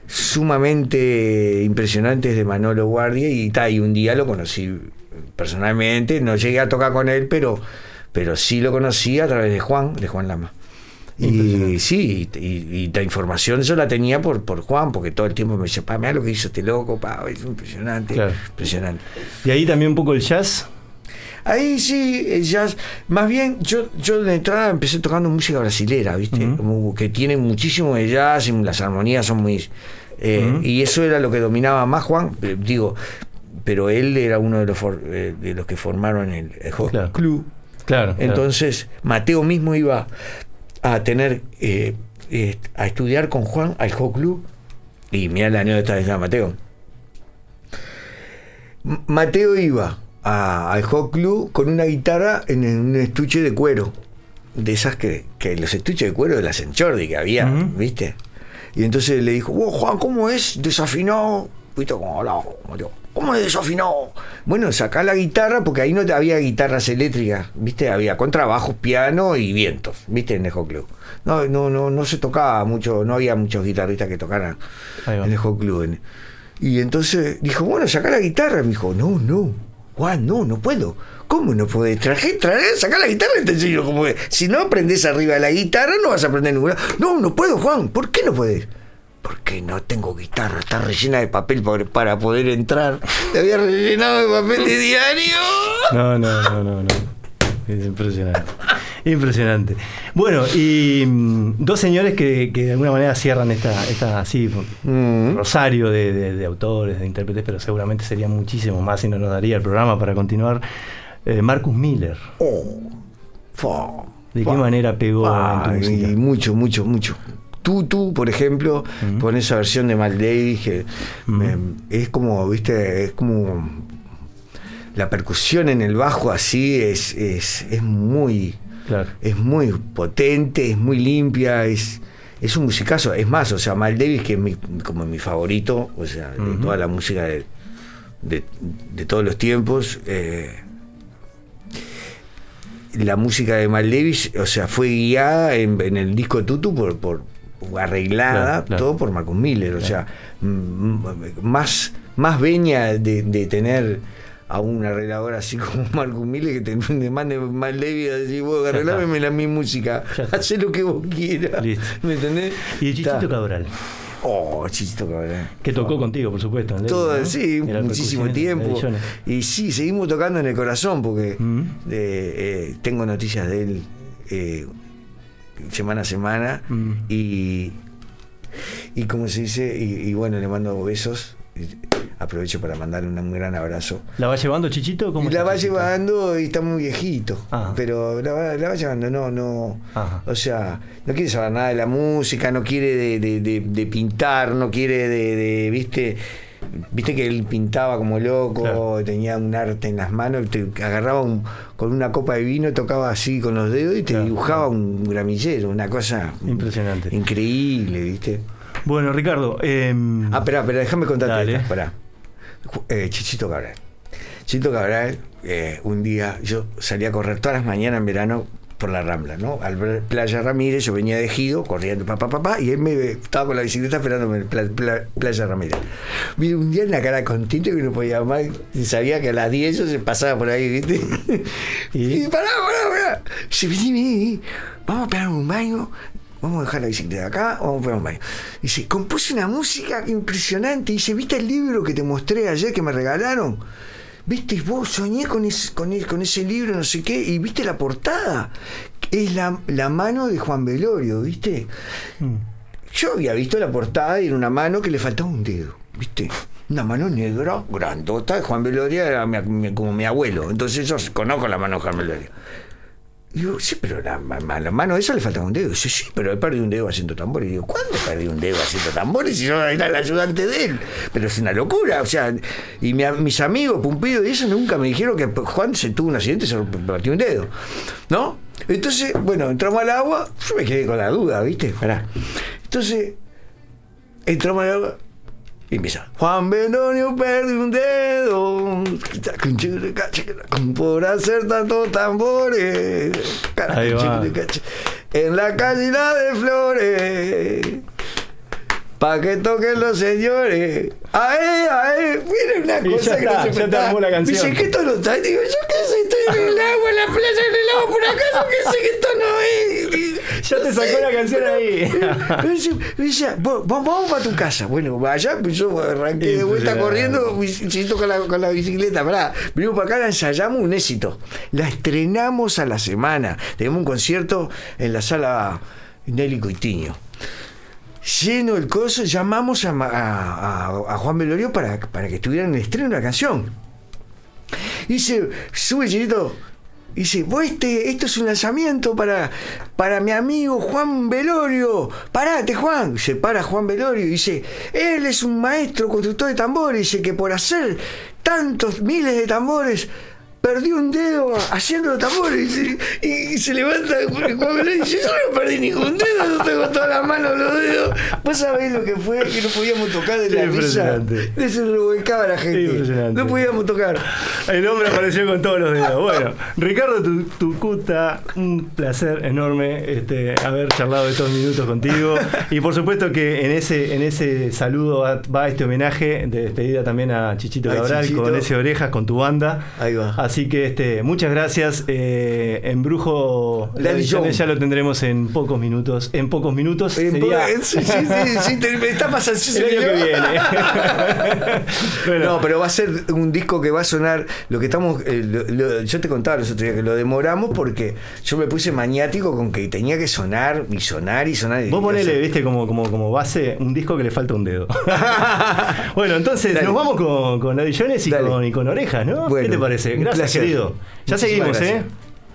[SPEAKER 2] sumamente impresionantes de Manolo Guardia, y un día lo conocí personalmente, no llegué a tocar con él, pero sí lo conocí a través de Juan Lamas. Y sí, y la información yo la tenía por Juan, porque todo el tiempo me decía, mirá lo que hizo este loco, es impresionante, claro. Impresionante.
[SPEAKER 4] ¿Y ahí también un poco el jazz?
[SPEAKER 2] Ahí sí, el jazz. Más bien, yo de entrada empecé tocando música brasilera, ¿viste? Que tiene muchísimo de jazz, y las armonías son muy... y eso era lo que dominaba más Juan, pero él era uno de los que formaron el Hot Club.
[SPEAKER 4] Claro.
[SPEAKER 2] Entonces, Mateo mismo iba a tener a estudiar con Juan al Hot Club, y mirá la anécdota de Mateo. Mateo iba al Hot Club con una guitarra en un estuche de cuero, de esas que los estuches de cuero de la Senchordi que había, ¿viste? Y entonces le dijo, Juan, ¿cómo es? Desafinado. ¿Viste cómo hablaba Mateo? ¿Cómo es desafinado? Bueno, sacá la guitarra, porque ahí no había guitarras eléctricas, ¿viste? Había contrabajos, piano y vientos, ¿viste? En el Hot Club. No se tocaba mucho, no había muchos guitarristas que tocaran en el Hot Club. Y entonces dijo, bueno, sacá la guitarra. Me dijo, no, Juan, no puedo. ¿Cómo no podés? Sacá la guitarra y te enseño cómo es. Si no aprendés arriba de la guitarra, no vas a aprender ninguna. No puedo, Juan. ¿Por qué no podés? Porque no tengo guitarra, está rellena de papel para poder entrar. Te había rellenado de papel de diario.
[SPEAKER 4] No. Es impresionante. Bueno, y dos señores que de alguna manera cierran esta así, rosario de autores, de intérpretes, pero seguramente serían muchísimo más y no nos daría el programa para continuar. Marcus Miller. ¿De qué manera pegó en tu música?
[SPEAKER 2] Y mucho. Tutu, por ejemplo, con esa versión de Miles Davis que es como, ¿viste? Es como la percusión en el bajo así es muy es muy potente, es muy limpia, es un musicazo. Es más, o sea, Miles Davis, que es como mi favorito, o sea, de toda la música de todos los tiempos, la música de Miles Davis, o sea, fue guiada en el disco Tutu por arreglada, todo por Marcus Miller, o sea, más veña de tener a un arreglador así como Marcus Miller, que te mande Miles Davis a decir, vos arreglame mi música, hacé lo que vos quieras.
[SPEAKER 4] Listo.
[SPEAKER 2] ¿Me entendés?
[SPEAKER 4] Y de Chichito Cabral.
[SPEAKER 2] Chichito Cabral.
[SPEAKER 4] Que tocó contigo, por supuesto.
[SPEAKER 2] Todo, ¿no? Sí, muchísimo tiempo. Y sí, seguimos tocando en el corazón, porque tengo noticias de él semana a semana, y como se dice, y bueno, le mando besos. Aprovecho para mandarle un gran abrazo.
[SPEAKER 4] ¿La va llevando Chichito?
[SPEAKER 2] ¿Cómo la va llevando? Y está muy viejito. Pero la va llevando, no. O sea, no quiere saber nada de la música, no quiere de pintar, no quiere de viste que él pintaba como loco, claro. Tenía un arte en las manos, te agarraba con una copa de vino, tocaba así con los dedos y te dibujaba un gramillero, una cosa
[SPEAKER 4] impresionante,
[SPEAKER 2] increíble, ¿viste?
[SPEAKER 4] Bueno, Ricardo.
[SPEAKER 2] Espera, déjame contarte
[SPEAKER 4] esta.
[SPEAKER 2] Pará. Chichito Cabral. Chichito Cabral, un día yo salí a correr todas las mañanas en verano por la Rambla, ¿no? Al Playa Ramírez, yo venía de Ejido, corriendo, y él estaba con la bicicleta esperándome en Playa Ramírez. Vi un día en la cara contento que no podía más, y sabía que a las 10 yo se pasaba por ahí, ¿viste? Y pará. Dice, vení, vamos a pegar un baño. Vamos a dejar la bicicleta acá, vamos a pegar un baño. Dice, compuse una música impresionante. Dice, ¿viste el libro que te mostré ayer que me regalaron? ¿Viste? Vos soñé con ese libro, no sé qué, y viste la portada. Es la mano de Juan Velorio, ¿viste? Yo había visto la portada y era una mano que le faltaba un dedo, ¿viste? Una mano negra, grandota, de Juan Velorio era como mi abuelo. Entonces yo conozco la mano de Juan Velorio. Digo, sí, pero la mano de esa le faltaba un dedo. Dice, sí, pero he perdido un dedo haciendo tambores. Digo, ¿cuándo perdí un dedo haciendo tambores si yo era el ayudante de él? Pero es una locura, o sea, y mis amigos, Pumpido y eso, nunca me dijeron que Juan se tuvo un accidente y se partió un dedo, ¿no? Entonces, bueno, entramos al agua, yo me quedé con la duda, ¿viste? Pará. Entonces, entramos al agua y empieza, Juan Velorio perdió un dedo por hacer tantos tambores en la calle la de Flores pa' que toquen los señores. Miren una cosa que no se
[SPEAKER 4] ya te armó la canción.
[SPEAKER 2] Dice, ¿qué tono está? Digo, yo qué sé, estoy en el agua, en la playa, en el agua por acá, yo qué sé qué tono es.
[SPEAKER 4] Ya te sacó la canción ahí.
[SPEAKER 2] Dice, vamos para tu casa. Bueno, vaya, pues yo arranqué de vuelta corriendo, con la bicicleta. Venimos para acá, la ensayamos, un éxito. La estrenamos a la semana. Tenemos un concierto en la sala Nelly Coitiño. Lleno el coso, llamamos a Juan Velorio para que estuviera en el estreno de la canción. Y se sube Chinito. Dice, esto es un lanzamiento para mi amigo Juan Velorio. Parate, Juan. Se para Juan Velorio y dice, él es un maestro constructor de tambores. Dice que por hacer tantos miles de tambores perdió un dedo haciendo los tambores y se levanta Juan Velorio y dice, yo no perdí ningún dedo, no tengo todas las manos los dedos. Vos sabés lo que fue, que no podíamos tocar de la risa. Se revolcaba la gente. No podíamos tocar.
[SPEAKER 4] El hombre apareció con todos los dedos. Bueno, Ricardo Tucuta, un placer enorme haber charlado estos minutos contigo. Y por supuesto que en ese saludo va este homenaje de despedida también a Chichito Cabral, con ese Orejas, con tu banda.
[SPEAKER 2] Ahí va.
[SPEAKER 4] Así que muchas gracias. Embrujo ya lo tendremos en pocos minutos. En pocos minutos.
[SPEAKER 2] Sí, me está pasando
[SPEAKER 4] el año que viene.
[SPEAKER 2] Bueno. No, pero va a ser un disco que va a sonar. Lo que estamos. Yo te contaba los otros días que lo demoramos porque yo me puse maniático con que tenía que sonar y sonar y sonar.
[SPEAKER 4] Vos ponele, viste, como base un disco que le falta un dedo. Bueno, entonces nos vamos con Adillones y con Orejas, ¿no? Bueno, ¿qué te parece? Gracias, querido. Ya seguimos, gracias.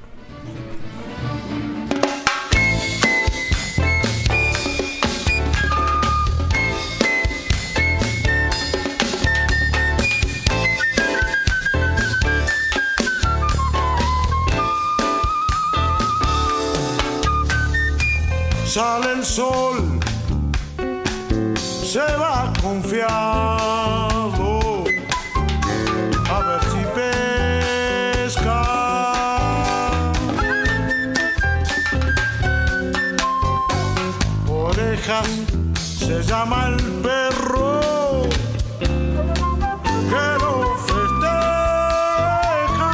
[SPEAKER 5] Sale el sol, se va confiado, a ver si pesca. Orejas se llama el perro que lo festeja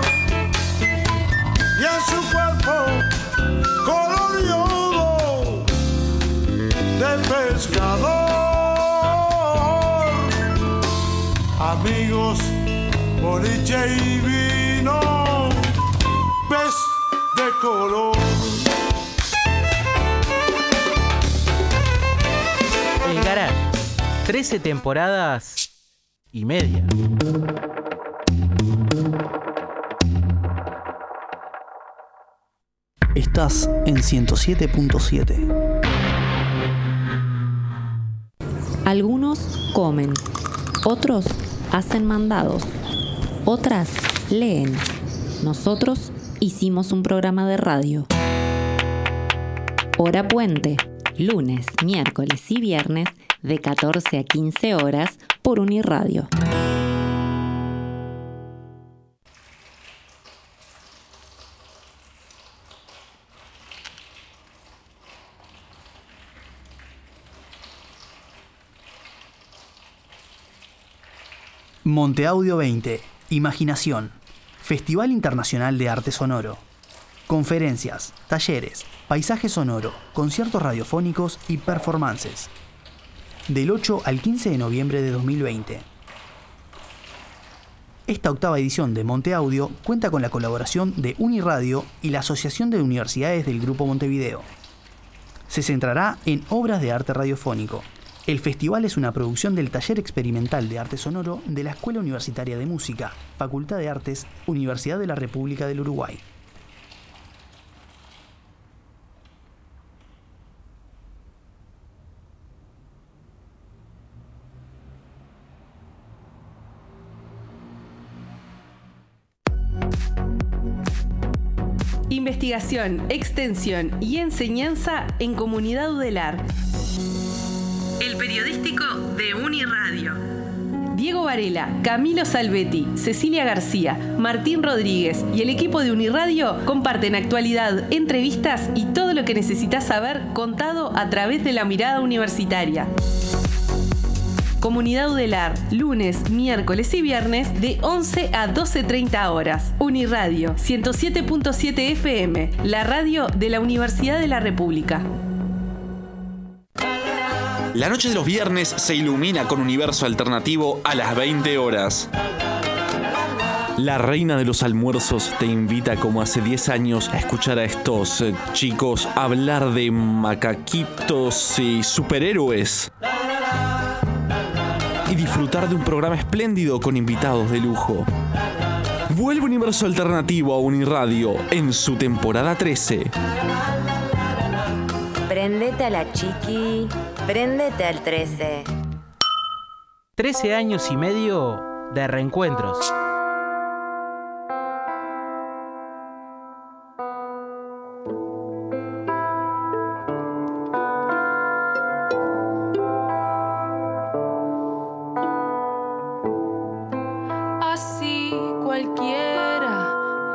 [SPEAKER 5] y en su cuerpo color yodo de pescador. Amigos, boliche y vino, pez de color.
[SPEAKER 1] El Garage, 13 temporadas y media.
[SPEAKER 6] Estás en 107.7.
[SPEAKER 7] Algunos comen, otros hacen mandados, otras leen. Nosotros hicimos un programa de radio. Hora Puente, lunes, miércoles y viernes de 14 a 15 horas por Uniradio.
[SPEAKER 6] Monteaudio 20. Imaginación. Festival Internacional de Arte Sonoro. Conferencias, talleres, paisaje sonoro, conciertos radiofónicos y performances. Del 8 al 15 de noviembre de 2020. Esta octava edición de Monteaudio cuenta con la colaboración de Uniradio y la Asociación de Universidades del Grupo Montevideo. Se centrará en obras de arte radiofónico. El festival es una producción del Taller Experimental de Arte Sonoro de la Escuela Universitaria de Música, Facultad de Artes, Universidad de la República del Uruguay.
[SPEAKER 8] Investigación, extensión y enseñanza en Comunidad Udelar. El periodístico de Uniradio. Diego Varela, Camilo Salvetti, Cecilia García, Martín Rodríguez y el equipo de Uniradio comparten actualidad, entrevistas y todo lo que necesitas saber contado a través de la mirada universitaria. Comunidad Udelar, lunes, miércoles y viernes de 11 a 12:30 horas. Uniradio 107.7 FM, la radio de la Universidad de la República.
[SPEAKER 9] La noche de los viernes se ilumina con Universo Alternativo a las 20 horas. La reina de los almuerzos te invita como hace 10 años a escuchar a estos chicos hablar de macaquitos y superhéroes. Y disfrutar de un programa espléndido con invitados de lujo. Vuelve Universo Alternativo a Uniradio en su temporada 13.
[SPEAKER 10] Prendete a la chiqui, prendete al 13.
[SPEAKER 1] 13 años y medio de reencuentros.
[SPEAKER 11] Así cualquiera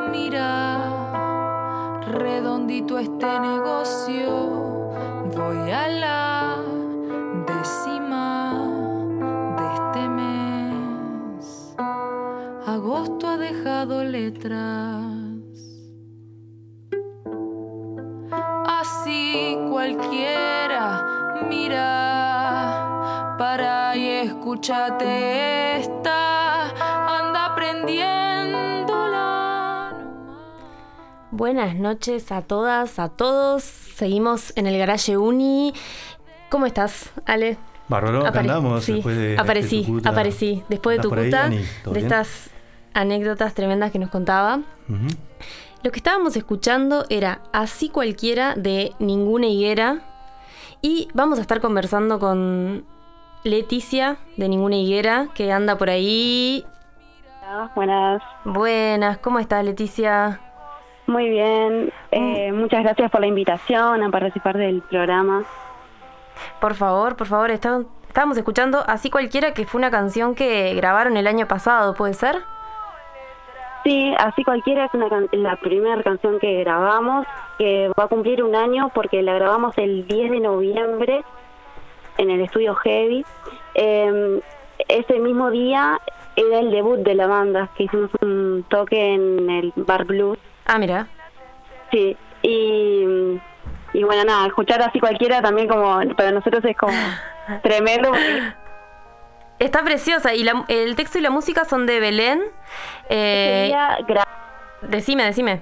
[SPEAKER 11] mira, redondito este negocio. Voy a la décima de este mes. Agosto ha dejado letras. Así cualquiera mira, para y escúchate esta. Anda aprendiéndola.
[SPEAKER 12] Buenas noches a todas, a todos. Seguimos en el Garage Uni. ¿Cómo estás, Ale?
[SPEAKER 4] Bárbaro, acá andamos.
[SPEAKER 12] Sí.
[SPEAKER 4] Después de
[SPEAKER 12] aparecí. Después de Tucumán, de
[SPEAKER 4] bien?
[SPEAKER 12] estas anécdotas tremendas que nos contaba. Uh-huh. Lo que estábamos escuchando era Así Cualquiera de Ninguna Higuera. Y vamos a estar conversando con Leticia de Ninguna Higuera, que anda por ahí.
[SPEAKER 13] Buenas.
[SPEAKER 12] Buenas, ¿cómo estás, Leticia?
[SPEAKER 13] Muy bien, muchas gracias por la invitación a participar del programa.
[SPEAKER 12] Por favor, estábamos escuchando Así Cualquiera, que fue una canción que grabaron el año pasado, ¿puede ser?
[SPEAKER 13] Sí, Así Cualquiera es la primera canción que grabamos, que va a cumplir un año porque la grabamos el 10 de noviembre en el estudio Heavy. Ese mismo día era el debut de la banda, que hicimos un toque en el Bar Blues.
[SPEAKER 12] Ah, mira.
[SPEAKER 13] Sí, y bueno, nada, escuchar Así Cualquiera también como para nosotros es como tremendo.
[SPEAKER 12] Está preciosa, y el texto y la música son de Belén. Decime.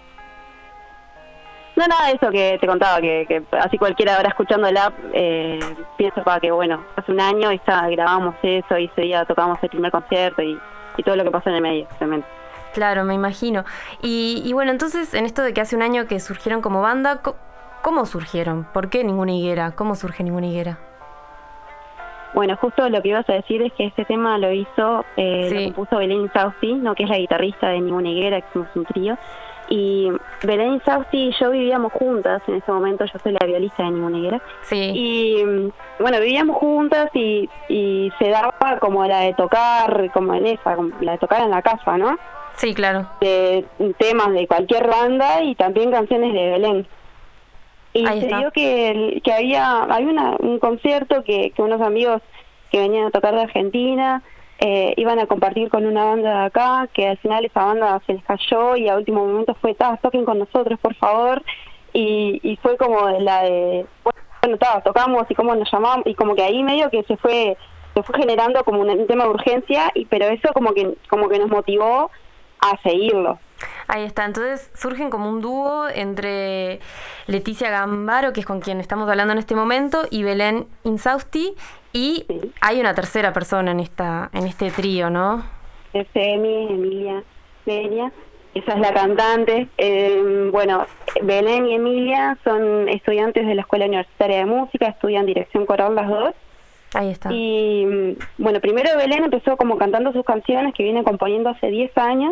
[SPEAKER 13] No, nada de eso que te contaba, que Así Cualquiera ahora escuchando el app, pienso para que, bueno, hace un año grabamos eso y ese día tocamos el primer concierto y todo lo que pasó en el medio, realmente.
[SPEAKER 12] Claro, me imagino. Y bueno, entonces, en esto de que hace un año que surgieron como banda, ¿cómo surgieron? ¿Por qué Ninguna Higuera? ¿Cómo surge Ninguna Higuera?
[SPEAKER 13] Bueno, justo lo que ibas a decir es que este tema lo hizo, lo compuso Belén Sausti, ¿no? Que es la guitarrista de Ninguna Higuera, que somos un trío. Y Belén Insausti y yo vivíamos juntas en ese momento. Yo soy la violista de Ninguna Higuera.
[SPEAKER 12] Sí.
[SPEAKER 13] Y bueno, vivíamos juntas y se daba como la de tocar, como en esa, como la de tocar en la casa, ¿no?
[SPEAKER 12] Sí, claro.
[SPEAKER 13] De temas de cualquier banda y también canciones de Belén. Y
[SPEAKER 12] Ahí
[SPEAKER 13] se
[SPEAKER 12] está.
[SPEAKER 13] dio que había un concierto que unos amigos que venían a tocar de Argentina iban a compartir con una banda de acá, que al final esa banda se les cayó y a último momento fue, toquen con nosotros, por favor. Y fue como la de, bueno, tocamos y cómo nos llamamos, y como que ahí medio que se fue generando como un tema de urgencia, pero eso como que nos motivó a seguirlo.
[SPEAKER 12] Ahí está, entonces surgen como un dúo entre Leticia Gambaro, que es con quien estamos hablando en este momento, y Belén Insausti, y hay una tercera persona en este trío, ¿no?
[SPEAKER 13] Es Emilia, esa es la cantante. Bueno, Belén y Emilia son estudiantes de la Escuela Universitaria de Música, estudian dirección coral las dos.
[SPEAKER 12] Ahí está.
[SPEAKER 13] Y bueno, primero Belén empezó como cantando sus canciones que viene componiendo hace 10 años.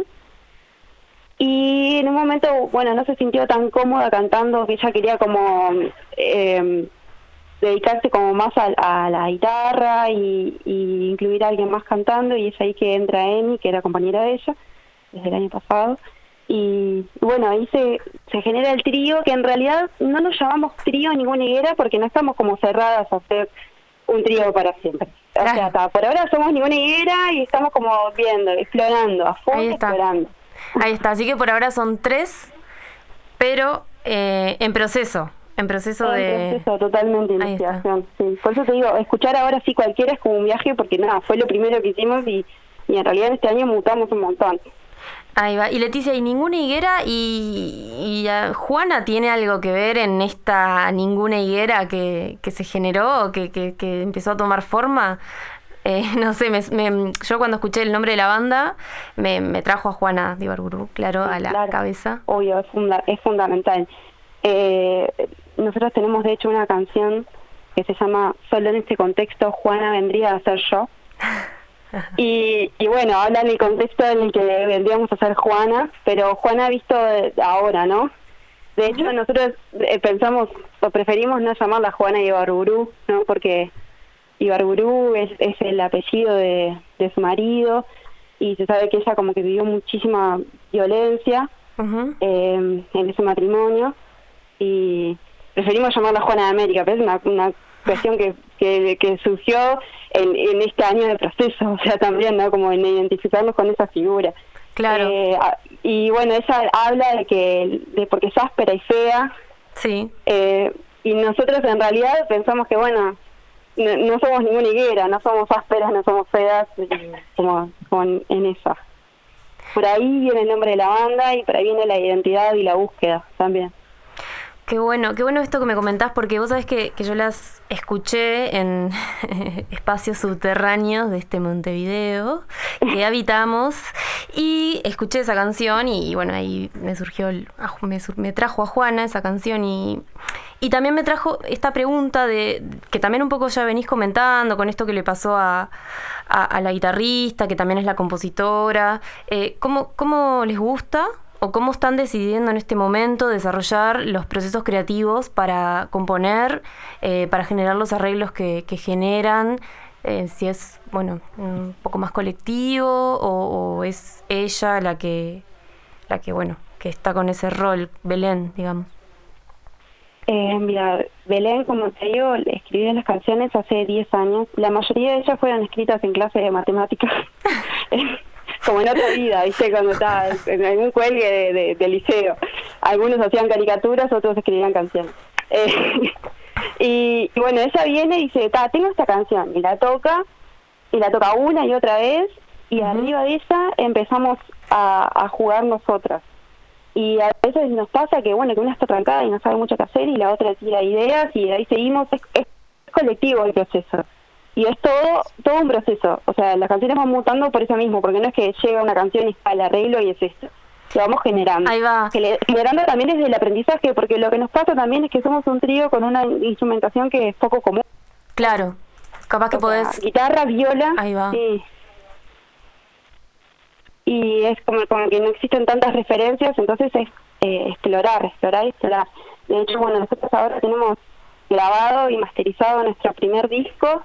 [SPEAKER 13] Y en un momento, bueno, no se sintió tan cómoda cantando, que ella quería como dedicarse como más a la guitarra y incluir a alguien más cantando, y es ahí que entra Emi, que era compañera de ella desde el año pasado. Y bueno, ahí se genera el trío, que en realidad no nos llamamos trío Ninguna Higuera porque no estamos como cerradas a hacer un trío para siempre. O sea, por ahora somos Ninguna Higuera y estamos como viendo, explorando, a fondo explorando.
[SPEAKER 12] Ahí está, así que por ahora son 3, pero en proceso totalmente de
[SPEAKER 13] investigación. Sí. Por eso te digo, escuchar ahora sí cualquiera es como un viaje, porque nada, fue lo primero que hicimos y en realidad este año mutamos un montón.
[SPEAKER 12] Ahí va. Y Leticia, ¿y Ninguna Higuera y Juana tiene algo que ver en esta Ninguna Higuera que se generó, que empezó a tomar forma? No sé, yo cuando escuché el nombre de la banda me trajo a Juana de Ibarburu, claro, a la cabeza.
[SPEAKER 13] Obvio, es fundamental. Nosotros tenemos de hecho una canción que se llama Solo en este contexto Juana vendría a ser yo. Y bueno, habla en el contexto en el que vendríamos a ser Juana, pero Juana visto ahora, ¿no? De hecho, nosotros pensamos o preferimos no llamarla Juana de Ibarburu, ¿no? Porque Ibarburu es el apellido de su marido, y se sabe que ella como que vivió muchísima violencia en ese matrimonio, y preferimos llamarla Juana de América, pero es una cuestión que surgió en este año de proceso, o sea, también, ¿no? Como en identificarnos con esa figura.
[SPEAKER 12] Claro.
[SPEAKER 13] Y bueno, ella habla de porque es áspera y fea.
[SPEAKER 12] Sí.
[SPEAKER 13] Y nosotros en realidad pensamos que, bueno, no somos Ninguna Higuera, no somos ásperas, no somos feas, como en esa. Por ahí viene el nombre de la banda y por ahí viene la identidad y la búsqueda también.
[SPEAKER 12] Qué bueno esto que me comentás, porque vos sabés que yo las escuché en espacios subterráneos de Montevideo que habitamos, y escuché esa canción y bueno, ahí me surgió, me trajo a Juana esa canción y también me trajo esta pregunta que también un poco ya venís comentando con esto que le pasó a la guitarrista, que también es la compositora. ¿Cómo les gusta? ¿O cómo están decidiendo en este momento desarrollar los procesos creativos para componer, para generar los arreglos que generan? Si es, bueno, un poco más colectivo o es ella la que bueno, que está con ese rol, Belén, digamos.
[SPEAKER 13] Mira, Belén, como te digo, escribió las canciones hace 10 años. La mayoría de ellas fueron escritas en clase de matemáticas. Como en otra vida, ¿viste? Cuando estaba en algún cuelgue de liceo. Algunos hacían caricaturas, otros escribían canciones. Y bueno, ella viene y dice, tengo esta canción, y la toca una y otra vez, y arriba de ella empezamos a jugar nosotras. Y a veces nos pasa que, bueno, que una está trancada y no sabe mucho qué hacer, y la otra tira ideas, y ahí seguimos. Es colectivo el proceso. Y es todo un proceso. O sea, las canciones van mutando por eso mismo, porque no es que llega una canción y está el arreglo y es esto. Lo vamos generando.
[SPEAKER 12] Ahí va.
[SPEAKER 13] Generando también desde el aprendizaje, porque lo que nos pasa también es que somos un trío con una instrumentación que es poco común.
[SPEAKER 12] Claro. Capaz que podés...
[SPEAKER 13] Guitarra, viola.
[SPEAKER 12] Ahí va.
[SPEAKER 13] Sí. Y es como que no existen tantas referencias, entonces es explorar. De hecho, bueno, nosotros ahora tenemos grabado y masterizado nuestro primer disco,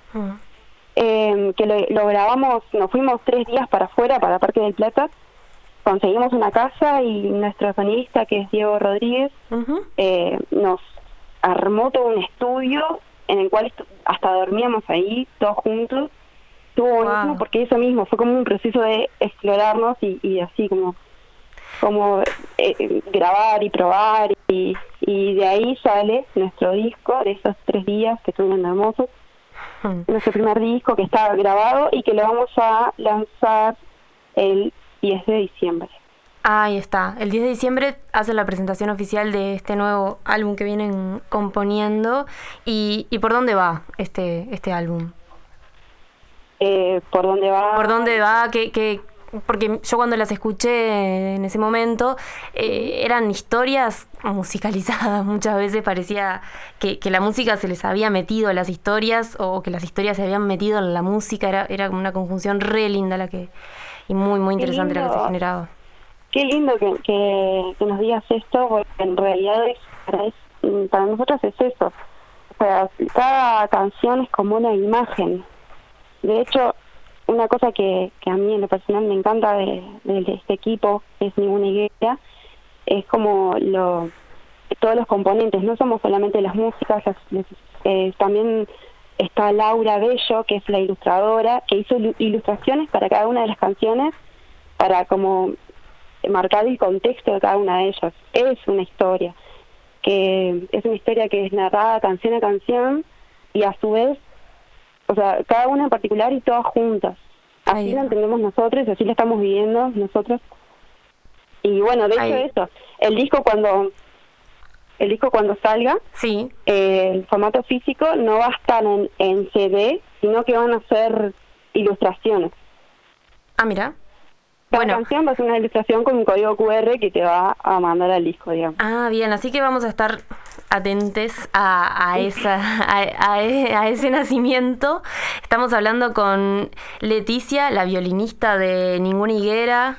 [SPEAKER 13] que lo grabamos, nos fuimos 3 días para afuera, para Parque del Plata, conseguimos una casa y nuestro sonidista, que es Diego Rodríguez, nos armó todo un estudio en el cual hasta dormíamos ahí, todos juntos. Estuvo buenísimo porque eso mismo, fue como un proceso de explorarnos y así como grabar y probar y de ahí sale nuestro disco, de esos 3 días que estuvieron hermosos. Nuestro primer disco que está grabado y que lo vamos a lanzar el 10 de diciembre.
[SPEAKER 12] Ahí está. El 10 de diciembre hacen la presentación oficial de este nuevo álbum que vienen componiendo. ¿Y por dónde va este álbum?
[SPEAKER 13] ¿Por dónde va?
[SPEAKER 12] ¿Por dónde va? Porque yo cuando las escuché en ese momento eran historias musicalizadas. Muchas veces parecía que la música se les había metido a las historias o que las historias se habían metido en la música. Era como una conjunción re linda y muy, muy interesante la que se generaba.
[SPEAKER 13] Qué lindo que nos digas esto, porque en realidad para nosotros es eso. O sea, cada canción es como una imagen. De hecho, una cosa que a mí en lo personal me encanta de este equipo, que es Ninguna Higuera, es como todos los componentes. No somos solamente las músicas, también está Laura Bello, que es la ilustradora, que hizo ilustraciones para cada una de las canciones, para como marcar el contexto de cada una de ellas. Es una historia que es narrada canción a canción y a su vez, o sea, cada una en particular y todas juntas. Así la entendemos nosotros, así la estamos viviendo nosotros. Y bueno, de hecho eso, el disco cuando salga, el formato físico no va a estar en CD, sino que van a ser ilustraciones.
[SPEAKER 12] Ah, mira.
[SPEAKER 13] Cada canción va a ser una ilustración con un código QR que te va a mandar al disco, digamos.
[SPEAKER 12] Ah, bien, así que vamos a estar atentes a ese nacimiento. Estamos hablando con Leticia, la violinista de Ninguna Higuera.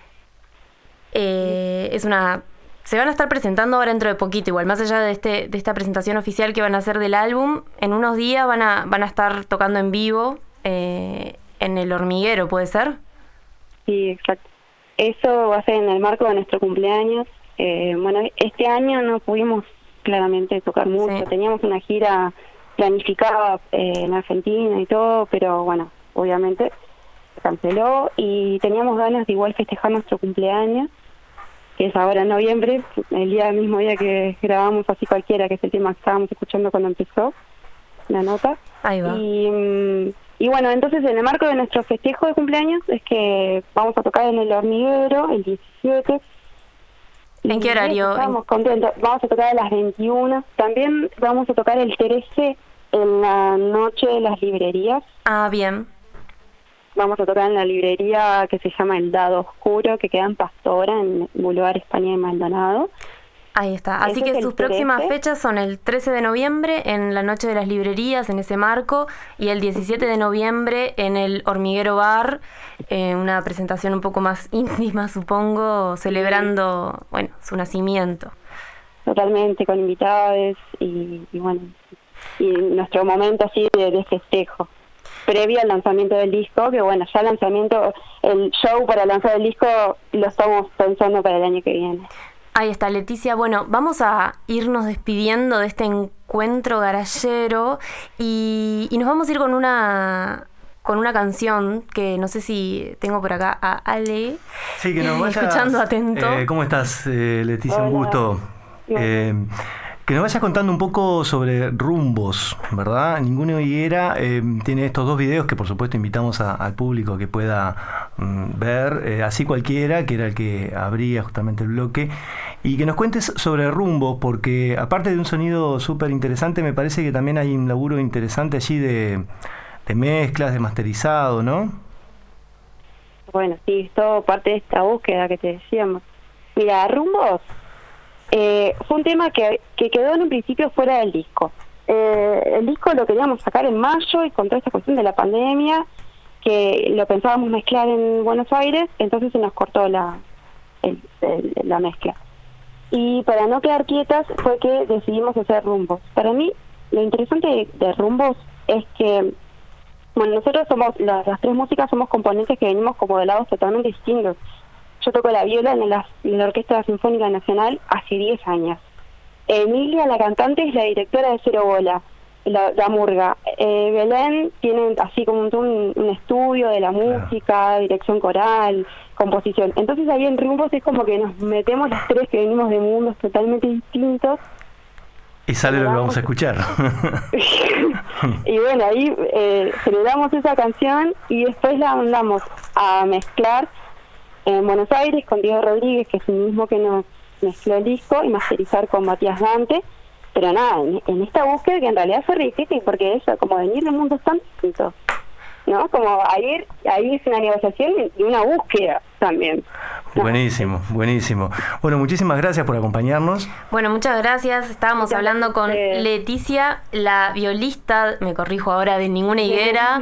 [SPEAKER 12] Se van a estar presentando ahora dentro de poquito, igual, más allá de esta presentación oficial que van a hacer del álbum. En unos días van a estar tocando en vivo en El Hormiguero, ¿puede ser?
[SPEAKER 13] Sí, exacto. Eso va a ser en el marco de nuestro cumpleaños. Bueno, este año no pudimos claramente tocar mucho. Teníamos una gira planificada en Argentina y todo, pero bueno, obviamente se canceló y teníamos ganas de igual festejar nuestro cumpleaños, que es ahora en noviembre, el mismo día que grabamos Así Cualquiera, que es el tema que estábamos escuchando cuando empezó la nota.
[SPEAKER 12] Ahí va.
[SPEAKER 13] Y bueno, entonces en el marco de nuestro festejo de cumpleaños es que vamos a tocar en El Hormiguero el 17.
[SPEAKER 12] ¿En qué horario?
[SPEAKER 13] Estamos contentos. Vamos a tocar a las 21. También vamos a tocar el 13 en la noche de las librerías.
[SPEAKER 12] Ah, bien.
[SPEAKER 13] Vamos a tocar en la librería que se llama El Dado Oscuro, que queda en Pastora, en Boulevard España y Maldonado.
[SPEAKER 12] Ahí está. Así que sus próximas fechas son el 13 de noviembre en la Noche de las Librerías, en ese marco, y el 17 de noviembre en el Hormiguero Bar, una presentación un poco más íntima, supongo, celebrando, bueno, su nacimiento.
[SPEAKER 13] Totalmente, con invitados y bueno, y nuestro momento así de festejo. Previo al lanzamiento del disco, que bueno, ya el show para lanzar el disco lo estamos pensando para el año que viene.
[SPEAKER 12] Ahí está, Leticia. Bueno, vamos a irnos despidiendo de este encuentro garallero y nos vamos a ir con una canción que no sé si tengo por acá a Ale.
[SPEAKER 4] Sí, que nos vayas
[SPEAKER 12] escuchando atento.
[SPEAKER 4] ¿Cómo estás, Leticia?
[SPEAKER 13] Hola.
[SPEAKER 4] Un gusto. Que nos vayas contando un poco sobre Rumbos, ¿verdad? Ninguna Higuera tiene estos 2 videos que por supuesto invitamos al público que pueda ver, Así Cualquiera, que era el que abría justamente el bloque, y que nos cuentes sobre Rumbo, porque aparte de un sonido súper interesante, me parece que también hay un laburo interesante allí de mezclas, de masterizado, ¿no?
[SPEAKER 13] Bueno, sí, es todo parte de esta búsqueda que te decíamos. Mira, Rumbos fue un tema que quedó en un principio fuera del disco. El disco lo queríamos sacar en mayo y con toda esta cuestión de la pandemia, que lo pensábamos mezclar en Buenos Aires, entonces se nos cortó la mezcla. y para no quedar quietas fue que decidimos hacer Rumbos. Para mí, lo interesante de Rumbos es que, bueno, nosotros somos, las tres músicas somos componentes que venimos como de lados totalmente distintos. Yo toco la viola en la Orquesta Sinfónica Nacional hace 10 años. Emilia, la cantante, es la directora de Cero Bola, la murga. Belén tiene así como un estudio de la música, dirección coral, composición. Entonces ahí en Rumbos es como que nos metemos las tres que venimos de mundos totalmente distintos.
[SPEAKER 4] Y sale lo que vamos a escuchar.
[SPEAKER 13] Y bueno, ahí generamos esa canción y después la mandamos a mezclar en Buenos Aires con Diego Rodríguez, que es el mismo que nos mezcló el disco, y masterizar con Matías Dante. Pero nada, en esta búsqueda que en realidad fue difícil, porque eso, como venir de mundos tan distintos, ¿no? Como ahí es una negociación y una búsqueda también.
[SPEAKER 4] Buenísimo, buenísimo. Bueno, muchísimas gracias por acompañarnos.
[SPEAKER 12] Bueno, muchas gracias. Estábamos hablando con Leticia, la violista, me corrijo ahora, de Ninguna Higuera.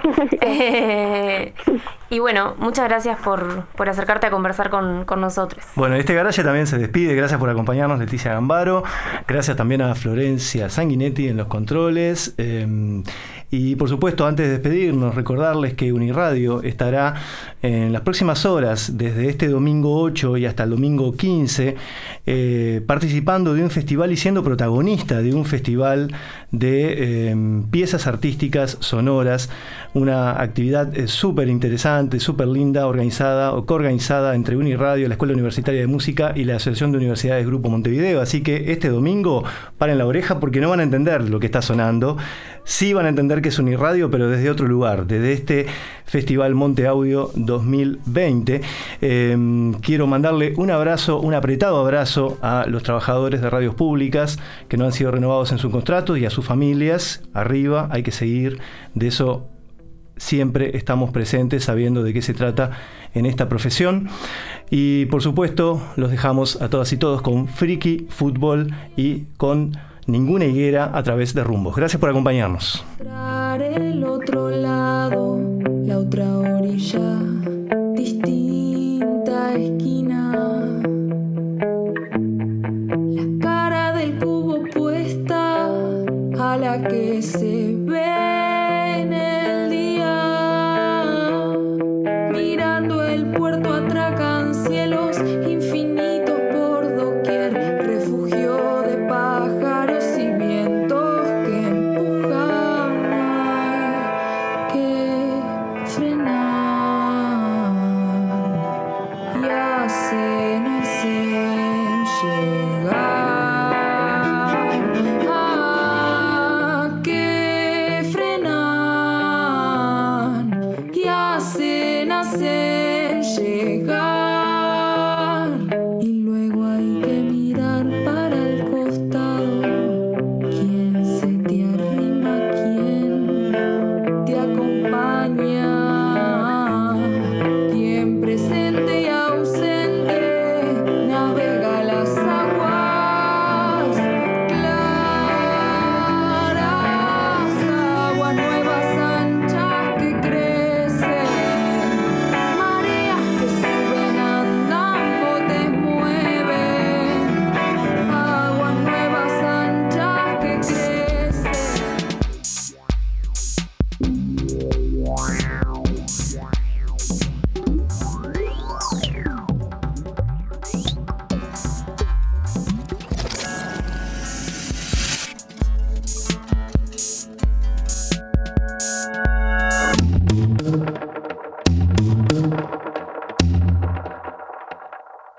[SPEAKER 12] Y bueno, muchas gracias por acercarte a conversar con nosotros.
[SPEAKER 4] Bueno, este garaje también se despide. Gracias por acompañarnos, Leticia Gambaro. Gracias también a Florencia Sanguinetti en los controles. Y por supuesto, antes de despedirnos, recordarles que Uniradio estará en las próximas horas, desde este domingo 8 y hasta el domingo 15, participando de un festival y siendo protagonista de un festival de piezas artísticas sonoras, una actividad súper interesante, súper linda, organizada o coorganizada entre Uniradio, la Escuela Universitaria de Música y la Asociación de Universidades Grupo Montevideo. Así que este domingo paren la oreja porque no van a entender lo que está sonando. Sí van a entender que es Uniradio, pero desde otro lugar, desde este Festival Monte Audio 2020. Quiero mandarle un abrazo, un apretado abrazo a los trabajadores de radios públicas que no han sido renovados en su contrato y a sus familias. Arriba, hay que seguir. De eso siempre estamos presentes, sabiendo de qué se trata en esta profesión. Y por supuesto, los dejamos a todas y todos con Friki Fútbol y con Ninguna Higuera a través de Rumbos. Gracias por acompañarnos.
[SPEAKER 11] El otro lado, la otra orilla, distinta esquina. La cara del cubo puesta a la que se ve en el